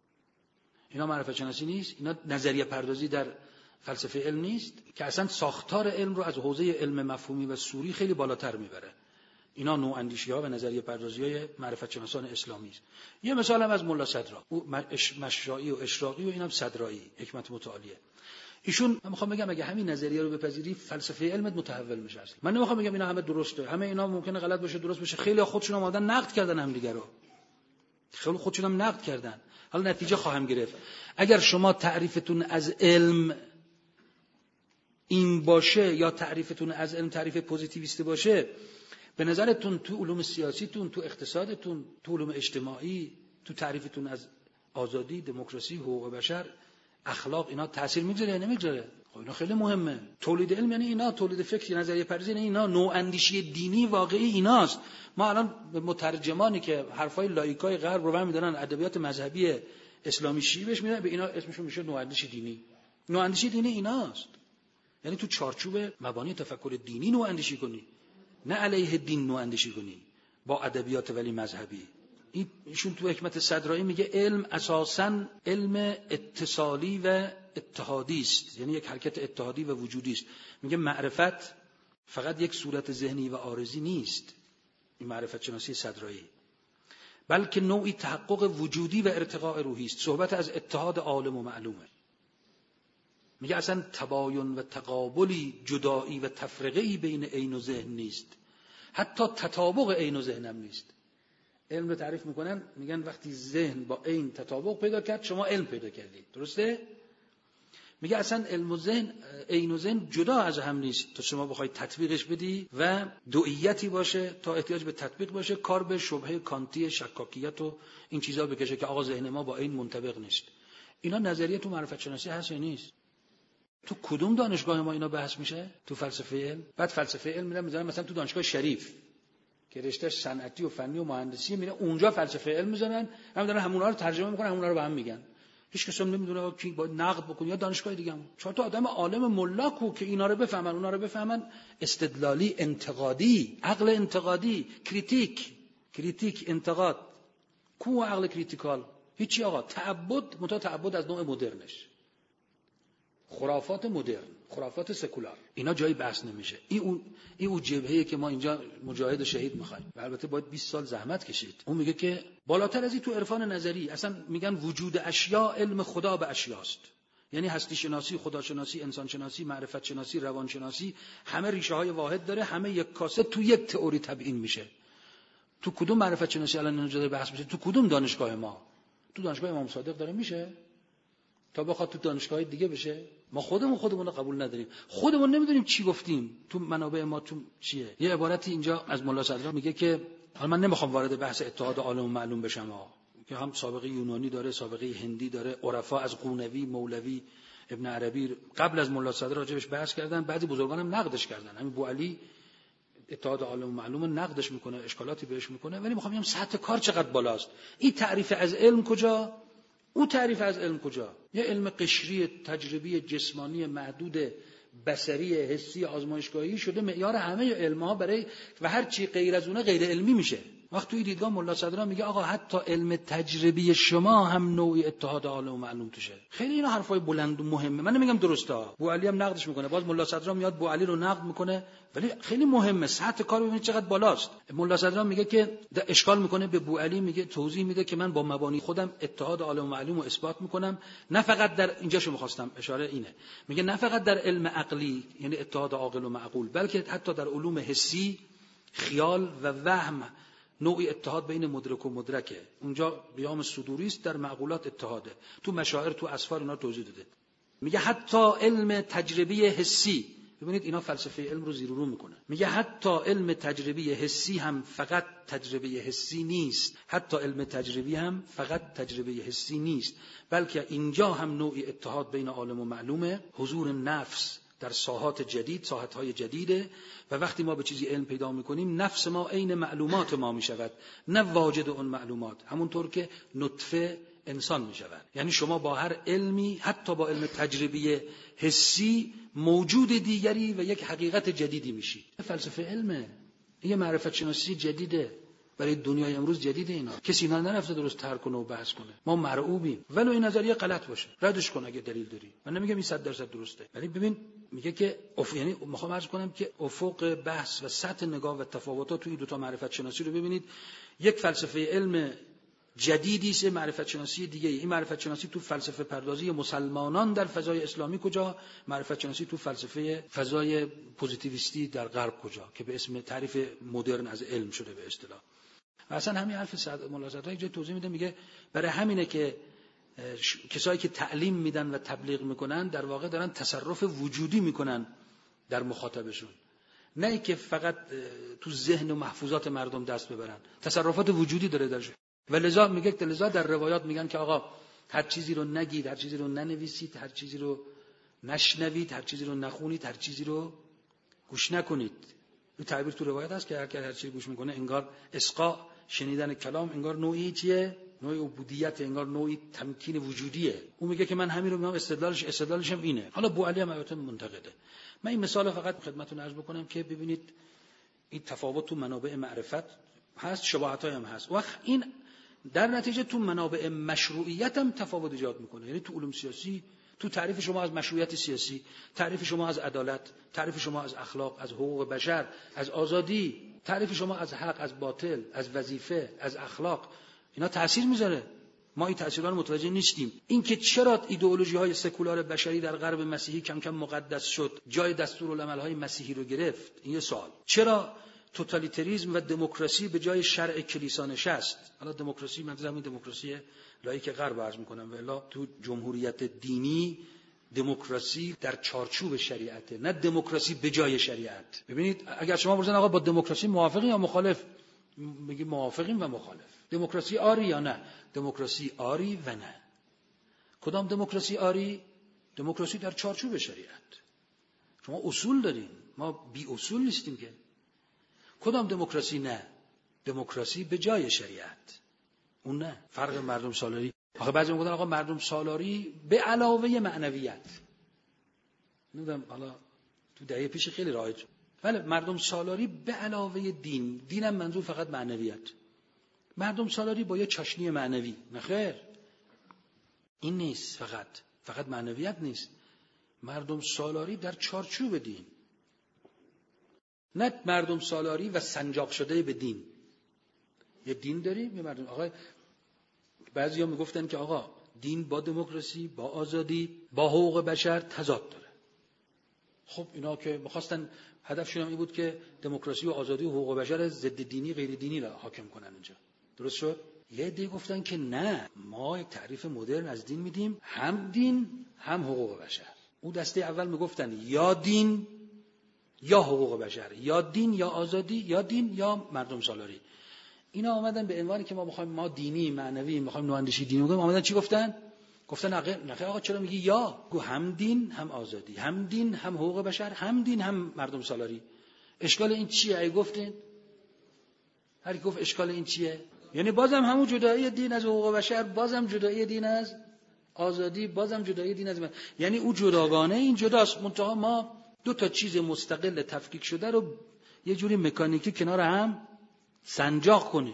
اینا معرفت شناسی نیست، اینا نظریه پردازی در فلسفه علم نیست که اصلا ساختار علم رو از حوزه علم مفهومی و صوری خیلی بالاتر میبره. اینا نوع اندیشی‌ها و نظریه پردازی‌های معرفت شناسان اسلامی است. یه مثال هم از ملا صدرا، او مشایی و اشراقی و اینم صدرایی، حکمت متعالیه. ایشون من میخوام بگم اگه همین نظریه رو بپذیری فلسفه علمت متحول میشه اصلا. من نمیخوام بگم اینا همه درسته، همه اینا ممکنه غلط باشه درست باشه. خیلی خودشون هم اومدن نقد کردن هم دیگه رو. خیلی خودشون هم نقد کردن. حالا نتیجه خواهم گرفت. اگر شما تعریفتون از علم این باشه یا تعریفتون از علم تعریف پوزیتیویستی باشه، به نظرتون تو علوم سیاسیتون، تو اقتصادتون، تو علوم اجتماعی، تو تعریفتون از آزادی، دموکراسی، حقوق بشر، اخلاق، اینا تاثیر میگذاره یا نمیگذاره؟ خب اینا خیلی مهمه. تولید علم یعنی اینا، تولید فکر، نظریه پردازی یعنی اینا، نوع اندیشی دینی واقعی ایناست. ما الان به مترجمانی که حرفای لایکای غرب رو برمی‌دارن ادبیات مذهبی اسلامی شیعی بهش میدن، به اینا اسمشون میشه نوع اندیشی دینی. نوع اندیشی دینی ایناست. یعنی تو چارچوب مبانی تفکر دینی نوع اندیشی کنی، نه علیه دین نوع اندیشی کنی با ادبیات ولی مذهبی. ایشون تو حکمت صدرایی میگه علم اساساً علم اتصالی و اتحادی است، یعنی یک حرکت اتحادی و وجودی است. میگه معرفت فقط یک صورت ذهنی و عارضی نیست، این معرفت شناسی صدرایی، بلکه نوعی تحقق وجودی و ارتقاء روحی است. صحبت از اتحاد عالم و معلومه. میگه اصلا تباین و تقابلی، جدایی و تفرقه‌ای بین عین و ذهن نیست، حتی تطابق عین و ذهن هم نیست. علم رو تعریف میکنن، میگن وقتی ذهن با عین تطابق پیدا کرد شما علم پیدا کردید. درسته؟ میگه اصلا علم و ذهن، عین و ذهن جدا از هم نیست تا شما بخواید تطبیقش بدی و دوئیتی باشه تا احتیاج به تطبیق باشه، کار به شبهه کانتی شکاکیت و این چیزا بکشه که آقا ذهن ما با عین منطبق نیست. اینا نظریه تو معرفت شناسی هست یا نیست؟ تو کدوم دانشگاه ما اینا بحث میشه؟ تو فلسفه علم. بعد فلسفه علم میذارن مثلا تو دانشگاه شریف که رشته صنعتی و فنی و مهندسی، میره اونجا فلسفه علم میذارن، هم دارن همونا رو ترجمه میکنن، همونا رو به هم میگن. هیچ کس هم نمیدونه کی باید نقد بکنه. یا دانشگاه دیگه هم 4 تا آدم عالم ملاکو که اینا رو بفهمن، اونا رو بفهمن، استدلالی، انتقادی، عقل انتقادی، کریتیک انتقاد. کو عقل کریتیکال؟ هیچی آقا. تعبد از نوع مدرنش، خرافات مدرن، خرافات سکولار، اینا جایی بحث نمیشه. این اون جبهه‌ای که ما اینجا مجاهد و شهید می‌خوایم و البته باید 20 سال زحمت کشید. اون میگه که بالاتر از این تو عرفان نظری اصلا میگن وجود اشیا علم خدا به اشیاست. یعنی هستی شناسی، خداشناسی، انسان شناسی، معرفت شناسی، روان شناسی همه ریشه‌های واحد داره، همه یک کاسه تو یک تئوری تبیین میشه. تو کدوم معرفت شناسی الان اینجا بحث میشه؟ تو کدوم دانشگاه ما؟ تو دانشگاه امام صادق داره میشه؟ تا بخواد تو دانشگاه دیگه بشه؟ ما خودمون رو قبول نداریم، خودمون نمیدونیم چی گفتیم، تو منابع ما تو چیه. یه عبارتی اینجا از ملا صدرا میگه که حالا من نمیخوام وارد بحث اتحاد عالم و معلوم بشم که هم سابقه یونانی داره، سابقه هندی داره، عرفا از قونوی، مولوی، ابن عربی قبل از ملا صدرا راجبش بحث کردن، بعضی بزرگان هم نقدش کردن. همین بوعلی اتحاد عالم و معلوم نقدش میکنه، اشکالاتی بهش میکنه، ولی میخوام بگم سطح کار چقدر بالاست. این تعریف از علم کجا؟ او تعریف از علم کجا؟ یه علم قشری تجربی جسمانی محدود بصری حسی آزمایشگاهی شده معیار همه علم‌ها برای و هر چی غیر از اونه غیر علمی میشه. وقت توی دیدگاه ملا صدرا میگه آقا حتی علم تجربی شما هم نوعی اتحاد عالم و معلوم توشه. خیلی اینا حرفای بلند و مهمه. من نمیگم درسته، بوعلی هم نقدش میکنه، باز ملا صدرا میاد بوعلی رو نقد میکنه، ولی خیلی مهمه. سطح کار ببینید چقدر بالاست. ملا صدرا میگه که اشکال میکنه به بوعلی، میگه توضیح میده که من با مبانی خودم اتحاد عالم و معلوم رو اثبات میکنم، نه فقط در اینجاشو میخواستم اشاره اینه، میگه نه فقط در علم عقلی یعنی اتحاد عاقل و معقول، بلکه حتی در علوم حسی، خیال و وهم نوعی اتحاد بین مدرک و مدرکه. اونجا قیام صدوری است، در معقولات اتحاده. تو مشاعر، تو اسفار اینا توضیح داده. میگه حتی علم تجربی حسی، ببینید اینا فلسفه علم رو زیر و رو میکنه، میگه حتی علم تجربی حسی هم فقط تجربی حسی نیست، حتی علم تجربی هم فقط تجربی حسی نیست، بلکه اینجا هم نوعی اتحاد بین عالم و معلومه، حضور نفس در ساحات جدید، ساحت‌های جدیده، و وقتی ما به چیزی علم پیدا می‌کنیم نفس ما عین معلومات ما می‌شود، نه واجد اون معلومات، همونطور که نطفه انسان می‌شود. یعنی شما با هر علمی، حتی با علم تجربی حسی، موجود دیگری و یک حقیقت جدیدی میشید. فلسفه علمه، این معرفت شناسی جدیده برای دنیای امروز جدیده. اینا کسی اینا نرفته درست طرح کنه و بحث کنه. ما مرعوبیم. ولو این نظریه غلط باشه ردش کن اگه دلیل داری. من نمیگم این 100% درسته، ولی ببین میگه که یعنی میخوام عرض کنم که افق بحث و سطح نگاه و تفاوتات توی دو تا معرفت شناسی رو ببینید. یک فلسفه علم جدیدی است، معرفت شناسی دیگه. این معرفت شناسی تو فلسفه پردازی مسلمانان در فضای اسلامی کجا، معرفت شناسی تو فلسفه فضای پوزیتیویستی در غرب کجا، که به اسم تعریف مدرن از علم شده به اصطلاح. اصلا همین حرف ملا صدرا یک جای توضیح میده، میگه برای همینه که کسایی که تعلیم میدن و تبلیغ میکنن در واقع دارن تصرف وجودی میکنن در مخاطبشون. نه ای که فقط تو ذهن و محفوظات مردم دست ببرن. تصرفات وجودی داره درش. و لذا در روایات میگن که آقا هر چیزی رو نگید، هر چیزی رو ننویسید، هر چیزی رو نشنوید، هر چیزی رو نخونید، هر چیزی رو گوش نکنید. این تعبیر تو روایت هست که هر چیزی گوش میکنه انگار اسقا، شنیدن کلام انگار نوعی چیه؟ نوعی عبودیت، انگار نوعی تمکین وجودیه. اون میگه که من همین رو میگم، استدلالش هم اینه. حالا بوعلی هم البته منتقده. من این مثال فقط خدمتتون عرض بکنم که ببینید این تفاوت تو منابع معرفت هست، شباهت‌های هم هست. وقت این در نتیجه تو منابع مشروعیت هم تفاوت ایجاد میکنه. یعنی تو علوم سیاسی، تو تعریف شما از مشروعیت سیاسی، تعریف شما از عدالت، تعریف شما از اخلاق، از حقوق بشر، از آزادی، تعریف شما از حق، از باطل، از وظیفه، از اخلاق، اینا تأثیر میذاره. ما این تأثیرها رو متوجه نیستیم. این که چرا ایدئولوژی‌های سکولار بشری در غرب مسیحی کم کم مقدس شد، جای دستورالعمل‌های مسیحی رو گرفت، این یه سوال. چرا توتالیتاریسم و دموکراسی به جای شرع کلیسا نشست؟ حالا دموکراسی منظورم این دموکراسی لایک غرب عرض می‌کنم، والا تو جمهوریت دینی دموکراسی در چارچوب شریعته، نه دموکراسی به جای شریعت. ببینید اگر شما بپرسن آقا با دموکراسی موافقی یا مخالف، میگی موافقیم و مخالف. دموکراسی آری یا نه؟ دموکراسی آری و نه. کدام دموکراسی آری؟ دموکراسی در چارچوب شریعت. شما اصول دارین، ما بی اصول نیستیم که. کدام دموکراسی نه؟ دموکراسی به جای شریعت. اون نه. فرق مردم سالاری. آخه بعضی میگن آقا مردم سالاری به علاوه معنویت. نمیدونم حالا تو دهه پیش خیلی رایج. ولی مردم سالاری به علاوه دین، دینم منظور فقط معنویت. مردم سالاری با یه چاشنی معنوی. نخیر. این نیست، فقط معنویت نیست. مردم سالاری در چارچوب دین. نه مردم سالاری و سنجاق شده به دین. یه دین داریم، یه مردم. آقا بعضیا میگفتن که آقا دین با دموکراسی، با آزادی، با حقوق بشر تضاد داره. خب اینا که می‌خواستن هدفشون این بود که دموکراسی و آزادی و حقوق بشر ضد دینی غیر دینی را حاکم کنن اینجا. درست شد؟ یه عده گفتن که نه، ما یک تعریف مدرن از دین میدیم، هم دین هم حقوق بشر. اون دسته اول میگفتن یا دین یا حقوق بشر، یا دین یا آزادی، یا دین یا مردم سالاری. اینا آمدن به عنوانی که ما میخوایم، ما دینی معنوی میخوایم نواندیشی دینی بگیم، آمدن چی گفتن؟ گفتن نه آقا چرا میگی یا؟ گو هم دین هم آزادی، هم دین هم حقوق بشر، هم دین هم مردم سالاری. اشکال این چیه؟ ای گفتین؟ هر کی گفت اشکال این چیه؟ یعنی بازم همون جدایی دین از حقوق بشر، بازم جدایی دین از آزادی، بازم جدایی دین از یعنی او جداگانه این جداست. منتها ما دو تا چیز مستقل تفکیک شده رو یه جوری مکانیکی کنار هم سنجاق کنیم.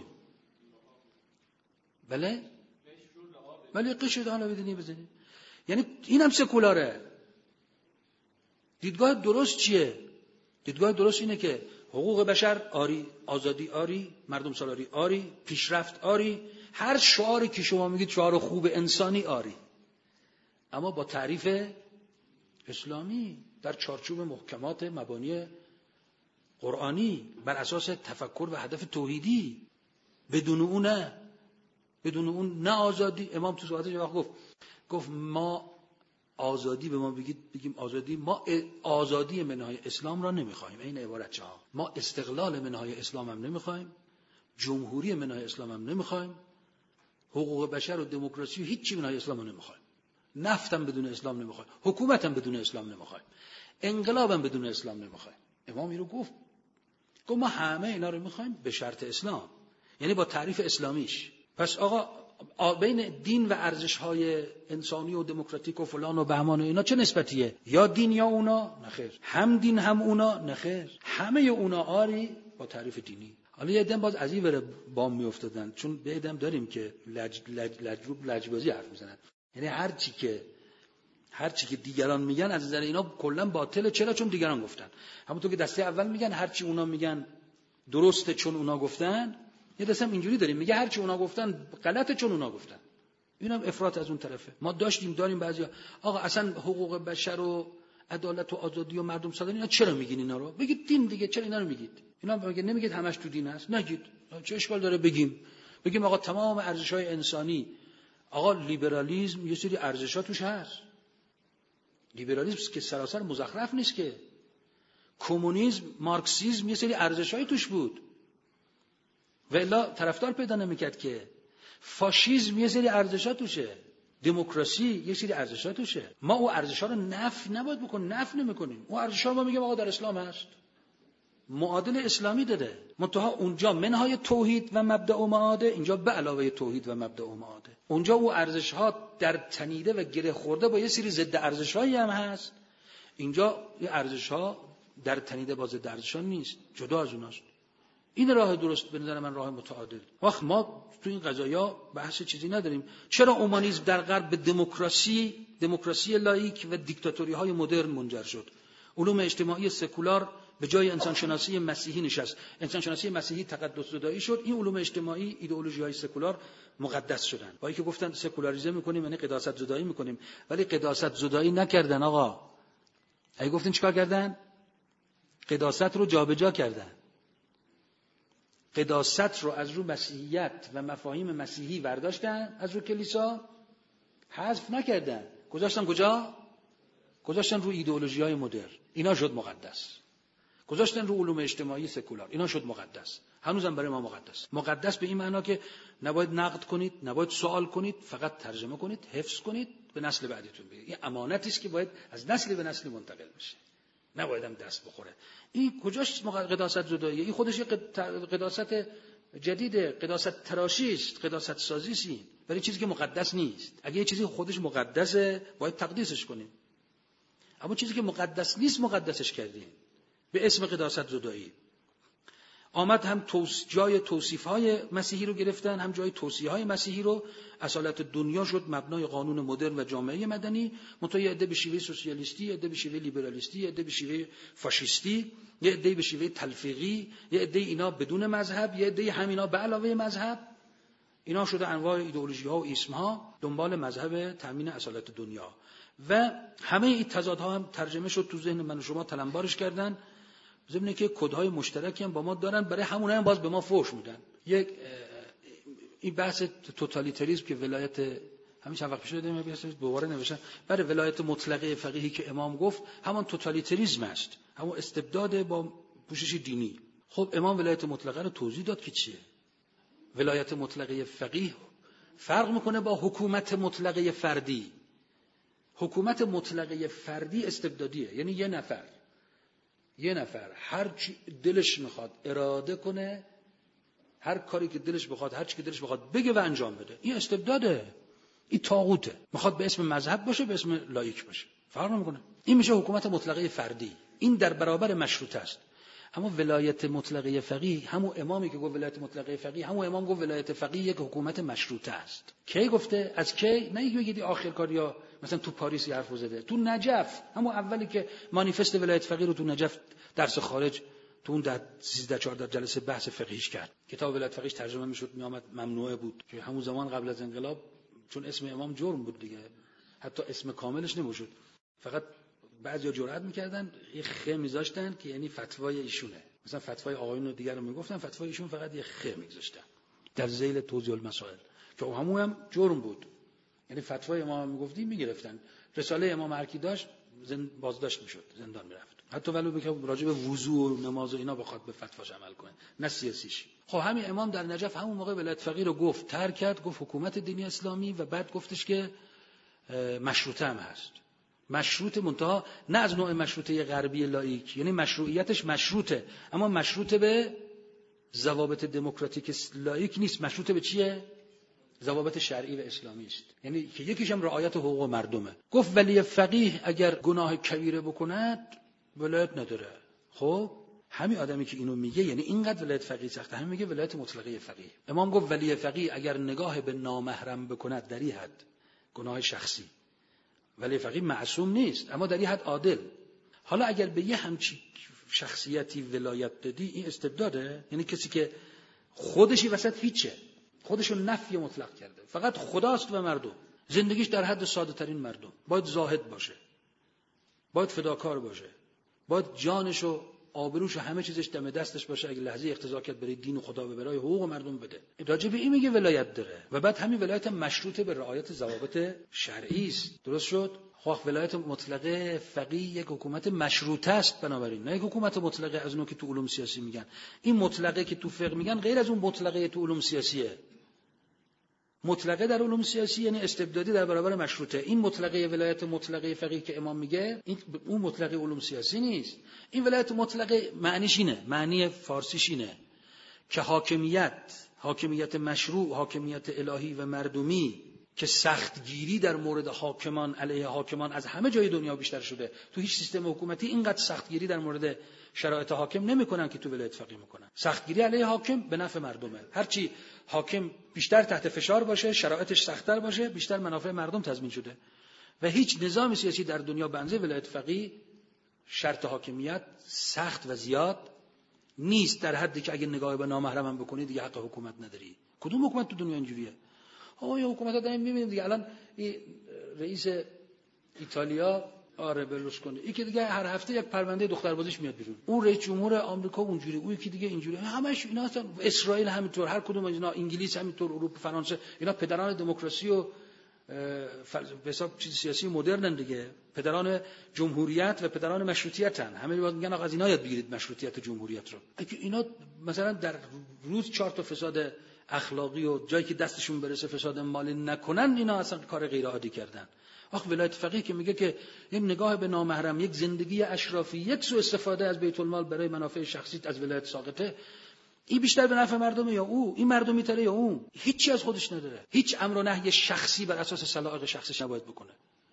بله؟ ولی قشر حالا بدونی بزنی. یعنی اینم سکولاره. دیدگاه درست چیه؟ دیدگاه درست اینه که حقوق بشر آری، آزادی آری، مردم سالاری آری، پیشرفت آری، هر شعاری که شما میگید شعار خوب انسانی آری، اما با تعریف اسلامی در چارچوب محکمات مبانی قرآنی بر اساس تفکر و هدف توحیدی. بدون اون نه آزادی. امام تو صحبتش گفت ما آزادی به ما بگیم آزادی، ما آزادی منهای اسلام را نمیخوایم. این عبارت چه ها؟ ما استقلال منهای اسلام هم نمیخوایم، جمهوری منهای اسلام هم نمیخوایم، حقوق بشر و دموکراسی و هیچ منهای اسلام هم نمیخوایم، نفت هم بدون اسلام نمیخوایم، حکومت هم بدون اسلام نمیخوایم، انقلاب هم بدون اسلام نمیخوایم. امام این رو گفت ما همه اینا رو میخوایم به شرط اسلام، یعنی با تعریف اسلامیش. پس آقا بین دین و ارزش‌های انسانی و دموکراتیک و فلان و بهمان و اینا چه نسبتیه؟ یا دین یا اونا؟ نخیر. هم دین هم اونا؟ نخیر. همه اونا آری با تعریف دینی. حالا یه دم باز از این وره بام میافتادن، چون به ادم داریم که لجبازی حرف میزنن. یعنی هر چی که دیگران میگن از نظر اینا کلا باطله. چرا؟ چون دیگران گفتن. همونطور که دسته اول میگن هر چی اونا میگن درسته چون اونا گفتن، یه دستم اینجوری داریم میگه هر چی اونا گفتن غلطه چون اونا گفتن. اینم افراط از اون طرفه. ما داریم بعضیا آقا اصلا حقوق بشر و عدالت و آزادی و مردم سالاری اینا چرا میگین اینا رو؟ بگید دین دیگه، چرا اینا رو میگید؟ اینا میگه نمیگید همش تو دین هست، نگید. چه اشکال داره بگیم آقا تمام ارزش‌های انسانی، آقا لیبرالیسم یه سری ارزش‌ها توش هست. لیبرالیسم که سراسر مزخرف نیست که. کمونیسم، مارکسیسم یه سری ارزش‌های توش بود و الا طرفدار پیدا نمی‌کرد که. فاشیسم یه سری ارزش‌ها توشه، دموکراسی یه سری ارزش‌ها توشه. ما او ارزش‌ها رو نفی نباید بکنیم، نفی نمی‌کنیم. اون ارزش‌ها ما میگیم آقا در اسلام هست، معادل اسلامی داده، منتها اونجا منهای توحید و مبدأ و معاده، اینجا به علاوه توحید و مبدأ و معاده. اونجا او ارزش‌ها در تنیده و گره خورده با یه سری ضد ارزش‌هایی هم هست، اینجا یه ارزش‌ها در تنیده با ضد ارزش‌ها نیست، جدا از اوناست. این راه درست به نظر من راه متعادل. وقت ما تو این قضایا بحث چیزی نداریم. چرا اومانیسم در غرب به دموکراسی لاییک و دیکتاتوری‌های مدرن منجر شد؟ علوم اجتماعی سکولار به جای انسانشناسی مسیحی نشست. انسانشناسی مسیحی تقدس زدایی شد، این علوم اجتماعی ایدئولوژی‌های سکولار مقدس شدن. با اینکه گفتن سکولاریسم می‌کنیم یعنی قداست زدایی می‌کنیم، ولی قداست زدایی نکردن آقا. اگه گفتین چیکار کردن؟ قداست رو جابجا کردن. قداست رو از رو مسیحیت و مفاهیم مسیحی برداشتن، از رو کلیسا حذف نکردن، گذاشتن کجا؟ گذاشتن رو ایدئولوژی‌های مدرن، اینا شد مقدس. گذاشتن رو علوم اجتماعی سکولار، اینا شد مقدس. هنوزم برای ما مقدس. مقدس به این معنا که نباید نقد کنید، نباید سوال کنید، فقط ترجمه کنید، حفظ کنید، به نسل بعدیتون بدید. این امانتی است که باید از نسل به نسل منتقل بشه، نباید هم دست بخوره. این کجاش قداست زداییه؟ این خودش قداست جدیده، قداست تراشی است، قداست سازی است، برای چیزی که مقدس نیست. اگه یه چیزی خودش مقدسه باید تقدیسش کنیم، اما چیزی که مقدس نیست مقدسش کردیم به اسم قداست زدایی. آمد هم جای توصیف‌های مسیحی رو گرفتن، هم جای توصیه‌های مسیحی رو. اصالت دنیا شد مبنای قانون مدرن و جامعه مدنی، منتها یه عده به شیوه سوسیالیستی، یه عده به شیوه لیبرالیستی، یه عده به شیوه فاشیستی، یه عده به شیوه تلفیقی، یه عده اینا بدون مذهب، یه عده همینا به علاوه مذهب. اینا شده انواع ایدئولوژی‌ها و ایسم‌ها دنبال مذهب تامین اصالت دنیا. و همه این تضادها هم ترجمه شد تو ذهن من و شما، تلمبارش کردن، ضمن که کدهای مشترکی هم با ما دارن، برای همون هم باز به ما فحش میدن. یک این بحث توتالیتاریسم که ولایت همین چند وقت پیش دیدم دوباره نوشتن برای ولایت مطلقه فقیهی که امام گفت، همون توتالیتاریسم است، همون استبداد با پوشش دینی. خب امام ولایت مطلقه رو توضیح داد که چیه. ولایت مطلقه فقیه فرق میکنه با حکومت مطلقه فردی. حکومت مطلقه فردی استبدادیه، یعنی یه نفر هر چی دلش میخواد اراده کنه، هر کاری که دلش بخواد، هر چی که دلش بخواد بگه و انجام بده. این استبداده، این طاغوته. میخواد به اسم مذهب باشه، به اسم لایک باشه، فرق نمیکنه. این میشه حکومت مطلقه فردی، این در برابر مشروطه است. اما ولایت مطلقه فقیه، همون امامی که گفت ولایت مطلقه فقیه، همون امام گفت ولایت فقیه یک حکومت مشروطه است. کی گفته؟ از کی؟ نه یکی آخرکاریا مثلا تو پاریس حرف زده، تو نجف، همون اولی که مانیفست ولایت فقیه رو تو نجف درس خارج تو اون 13-14 جلسه بحث فقهیش کرد. کتاب ولایت فقیهش ترجمه میشد میامد، ممنوعه بود که همون زمان قبل از انقلاب، چون اسم امام جرم بود دیگه، حتی اسم کاملش نمیشد، فقط بعضیا جرئت میکردن یه خ میذاشتن که یعنی فتوای ایشونه، مثلا فتوای آقایون دیگر رو میگفتن، فتوای ایشون فقط یه خ میذاشتن در ذیل توضیح المسائل، که همون هم جرم بود. یعنی فتوای امام میگفتی میگرفتن، رساله امام هر کی داشت بازداشت میشد، زندان میرفت، حتی ولو بگه راجع به وضو و نماز و اینا بخواد به فتواش عمل کنه، نه سیاسیش. خب همین امام در نجف همون موقع ولایت فقیه رو گفت، ترک کرد، گفت حکومت دینی اسلامی، و بعد گفتش که مشروطه هم هست. مشروط منتها نه از نوع مشروطه غربی لاییک، یعنی مشروعیتش مشروطه، اما مشروطه به ضوابط دموکراتیک لاییک نیست. مشروطه به چیه؟ ضوابط شرعی و اسلامی است، یعنی که یکیش هم رعایت حقوق مردمه. گفت ولی فقیه اگر گناه کبیره بکند ولایت نداره. خب همین آدمی که اینو میگه، یعنی اینقدر ولایت فقیه سخته، همین میگه ولایت مطلقه فقیه. امام گفت ولی فقیه اگر نگاه به نامحرم بکند در این حد گناه شخصی، ولی فقیه معصوم نیست، اما در این حد عادل. حالا اگر به یه همچین شخصیتی ولایت دادی، این استبداده، یعنی کسی که خودشی وسط هیچه، خودشو نفی مطلق کرده، فقط خداست و مردم، زندگیش در حد ساده ترین مردم، باید زاهد باشه، باید فداکار باشه، باید جانشو، آبروشو، همه چیزش دم دستش باشه، اگه لحظه اقتضا کرد برای دین و خدا و برای حقوق مردم بده. راجع به این میگه ولایت داره، و بعد همین ولایت مشروطه به رعایت ضوابط شرعی است. درست شد؟ خب ولایت مطلقه فقیه یک حکومت مشروطه است، بنابراین نه یک حکومت مطلقه از اون که تو علوم سیاسی میگن. این مطلقه که تو فقه میگن غیر از اون مطلقه تو علوم سیاسیه. مطلقه در علوم سیاسی یعنی استبدادی در برابر مشروطه. این مطلقه ولایت مطلقه فقیه که امام میگه این اون مطلقه علوم سیاسی نیست. این ولایت مطلقه معنیش اینه، معنی فارسیش اینه که حاکمیت مشروع، حاکمیت الهی و مردمی که سختگیری در مورد حاکمان علیه حاکمان از همه جای دنیا بیشتر شده. تو هیچ سیستم حکومتی اینقدر سختگیری در مورد شرایط حاکم نمیکنن که تو ولایت فقیه میکنن. سختگیری علیه حاکم به نفع مردمه. هرچی حاکم بیشتر تحت فشار باشه، شرایطش سخت‌تر باشه، بیشتر منافع مردم تضمین شده. و هیچ نظام سیاسی در دنیا به اندازه ولایت فقیه شرط حاکمیت سخت و زیاد نیست، در حدی که اگه نگاه به نامحرمم بکنی دیگه حق حکومت نداری. کدوم حکومت تو دنیا اینجوریه؟ یه حکومت‌ها داریم می‌بینیم دیگه. الان این رئیس ایتالیا برلوسکونی، این که دیگه هر هفته یک پرونده دختربازیش میاد بیرون. اون رئیس جمهور آمریکا اونجوری، اون یکی دیگه اینجوری. همش اینا هستن. اسرائیل همینطور، هر کدوم از اینا، انگلیس همینطور، اروپا، فرانسه، اینا پدران دموکراسی و به حساب چیز سیاسی مدرنن دیگه. پدران جمهوریت و پدران مشروطیتن. همه میگن آقا از اینا یاد بگیرید مشروطیت و جمهوریت رو. اگه اینا مثلا در روز 4 تا فساد اخلاقی و جایی که دستشون برسه فساد مالی نکنن، اینا اصلا کار غیر عادی کردن. آخه ولایت فقیه که میگه که یک نگاه به نامحرم، یک زندگی اشرافی، یک سوء استفاده از بیت المال برای منافع شخصی از ولایت ساقطه، این بیشتر به نفع مردمه یا او؟ این مردمی تره یا اون؟ هیچی از خودش نداره. هیچ امر و نهی شخصی بر اساس سلایق شخصیش نباید بکنه.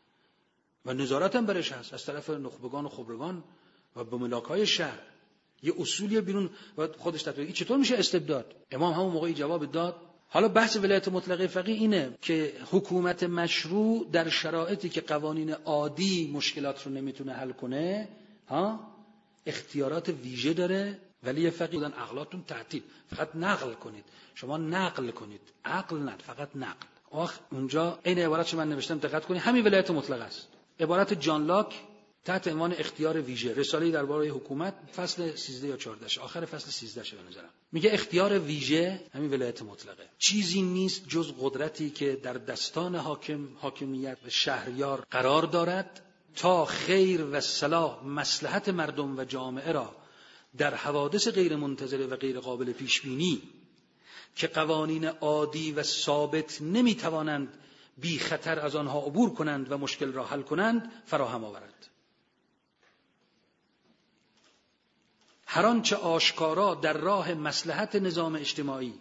و نظارت هم برش هست از طرف نخبگان و خبرگان و به ملاکای شهر. یه اصولی بیرون و خودش تطبیق. چطور میشه استبداد؟ امام همون موقعی جواب داد. حالا بحث ولایت مطلقه فقیه اینه که حکومت مشروع در شرایطی که قوانین عادی مشکلات رو نمیتونه حل کنه، اختیارات ویژه داره. ولی فقیه بودن عقلاتون تعطیل، فقط نقل کنید. شما نقل کنید، عقل نه، فقط نقل. اونجا این عبارت من نوشتم، دقت کنید، همین ولایت مطلقه است. عبارت جان لاک تحت عنوان اختیار ویژه، رساله‌ای درباره حکومت، فصل 13 یا 14، آخر فصل 13 به نظرم. میگه اختیار ویژه همین ولایت مطلقه. چیزی نیست جز قدرتی که در دستان حاکمیت و شهریار قرار دارد تا خیر و صلاح مصلحت مردم و جامعه را در حوادث غیر منتظره و غیر قابل پیش بینی که قوانین عادی و ثابت نمیتوانند بی خطر از آنها عبور کنند و مشکل را حل کنند فراهم آورد. هر آنچه آشکارا در راه مصلحت نظام اجتماعی،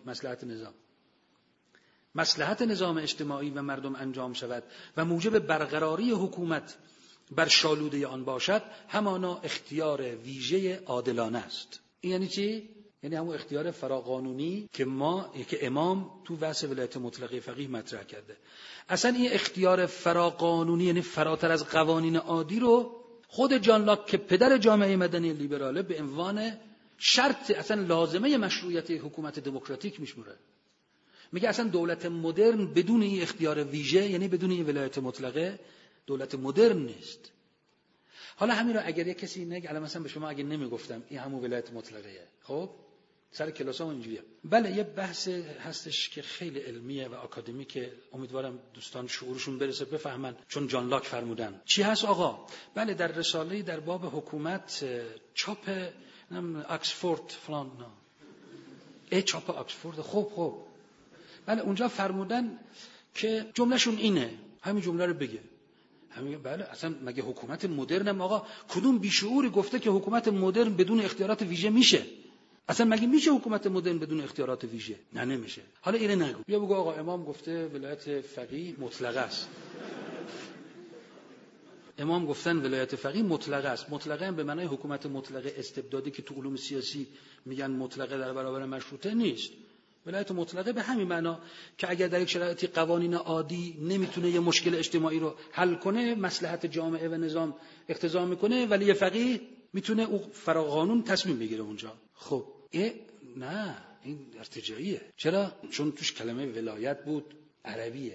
مصلحت نظام اجتماعی و مردم انجام شود و موجب برقراری حکومت بر شالوده آن باشد، همانا اختیار ویژه عادلانه است. این یعنی چی؟ یعنی همون اختیار فراقانونی که امام تو بحث ولایت مطلقه فقیه مطرح کرده. اصلا این اختیار فراقانونی یعنی فراتر از قوانین عادی رو خود جان لاک که پدر جامعه مدنی لیبراله به عنوان شرط اصلا لازمه مشروعیت حکومت دموکراتیک میشموره. میگه اصلا دولت مدرن بدون این اختیار ویژه، یعنی بدون این ولایت مطلقه، دولت مدرن نیست. حالا همین رو اگر یک کسی نگه، الان مثلا به شما اگه نمیگفتم این همون ولایت مطلقه، خب سر کلاسام اینجوریه. بله یه بحث هستش که خیلی علمیه و آکادمیکه، امیدوارم دوستان شعورشون برسه بفهمن، چون جان لاک فرمودن. چی هست آقا؟ بله در رساله‌ای در باب حکومت چاپ آکسفورد فلان، چاپ آکسفورد، خب بله اونجا فرمودن که جملهشون اینه، همین جمله رو بگه. بله اصلا مگه حکومت مدرن آقا؟ کدوم بیشعوری گفته که حکومت مدرن بدون اختیارات ویژه میشه؟ اصلا مگه میشه حکومت مدرن بدون اختیارات ویژه؟ نه نمیشه. حالا اینو نگو، بیا بگو آقا امام گفته ولایت فقیه مطلقه است. امام گفتن ولایت فقیه مطلقه است. مطلقه هم به معنای حکومت مطلقه استبدادی که تو علوم سیاسی میگن مطلقه در برابر مشروطه نیست. ولایت مطلقه به همین معنا که اگر در یک شرایطی قوانین عادی نمیتونه یه مشکل اجتماعی رو حل کنه، مصلحت جامعه و نظام اقتضا میکنه، ولی فقیه میتونه او فراقانون تصمیم بگیره اونجا. خب نه این ارتجاعیه. چرا؟ چون توش کلمه ولایت بود، عربیه.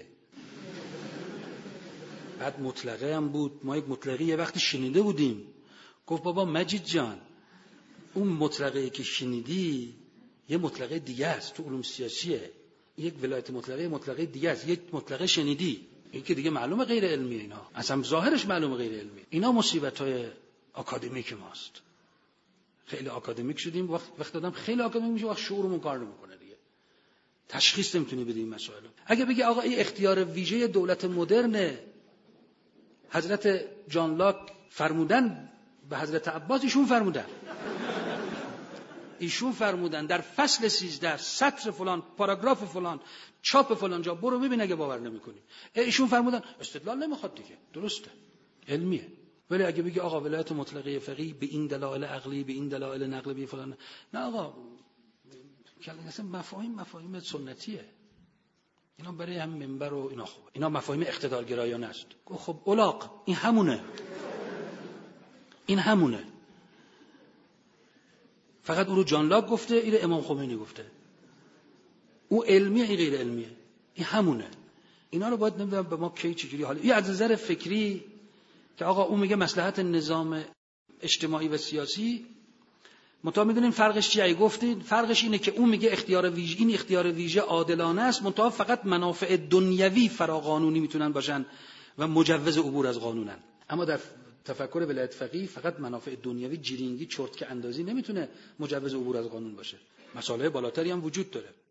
بعد مطلقه هم بود. ما یک مطلقه یه وقتی شنیده بودیم، گفت بابا مجید جان اون مطلقه که شنیدی یه مطلقه دیگه است، تو علوم سیاسیه. یک ولایت مطلقه دیگه است. یک مطلقه شنیدی، این که دیگه معلومه غیر علمیه. اینا اصلا ظاهرش معلومه غیر علمیه. اینا مصیبت‌های آکادمیک ماست. خیلی آکادمیک شدیم، وقت دادم خیلی آکادمیک میشه، وقت شعورمون کار نمیکنه دیگه. تشخیص نمیتونی بدی این مسائل. اگه بگی آقا این اختیار ویژه دولت مدرن، حضرت جان لاک فرمودن به حضرت عباس، ایشون فرمودن در فصل 13 سطر فلان پاراگراف فلان چاپ فلان جا، برو ببین اگه باور نمی‌کنی. ایشون فرمودن، استدلال نمیخواد دیگه، درسته، علمیه. ولی اگه بگی آقا ولایت مطلقه فقیه به این دلایل عقلی، به این دلایل نقلی، به فلان، نه آقا اصلا مفاهیم سنتیه. اینا برای هم منبر و اینا خوبه. اینا مفاهیم اقتدارگرایانه است. خب الاغ این همونه. فقط او رو جان لاک گفته، این رو امام خمینی گفته. او علمیه، این غیر علمیه. این همونه. اینا رو باید نمیدونم به ما کی چجوری حالا. این از نظر فکری که آقا او میگه مصلحت نظام اجتماعی و سیاسی، منتها میدونین فرقش چیه؟ گفتین فرقش اینه که اون میگه اختیار ویژه عادلانه است، منتها فقط منافع دنیوی فراقانونی میتونن باشن و مجوز عبور از قانونن. اما در تفکر ولایت فقیه فقط منافع دنیوی جیرینگی چرت که اندازی نمیتونه مجوز عبور از قانون باشه. مسائل بالاتری هم وجود داره.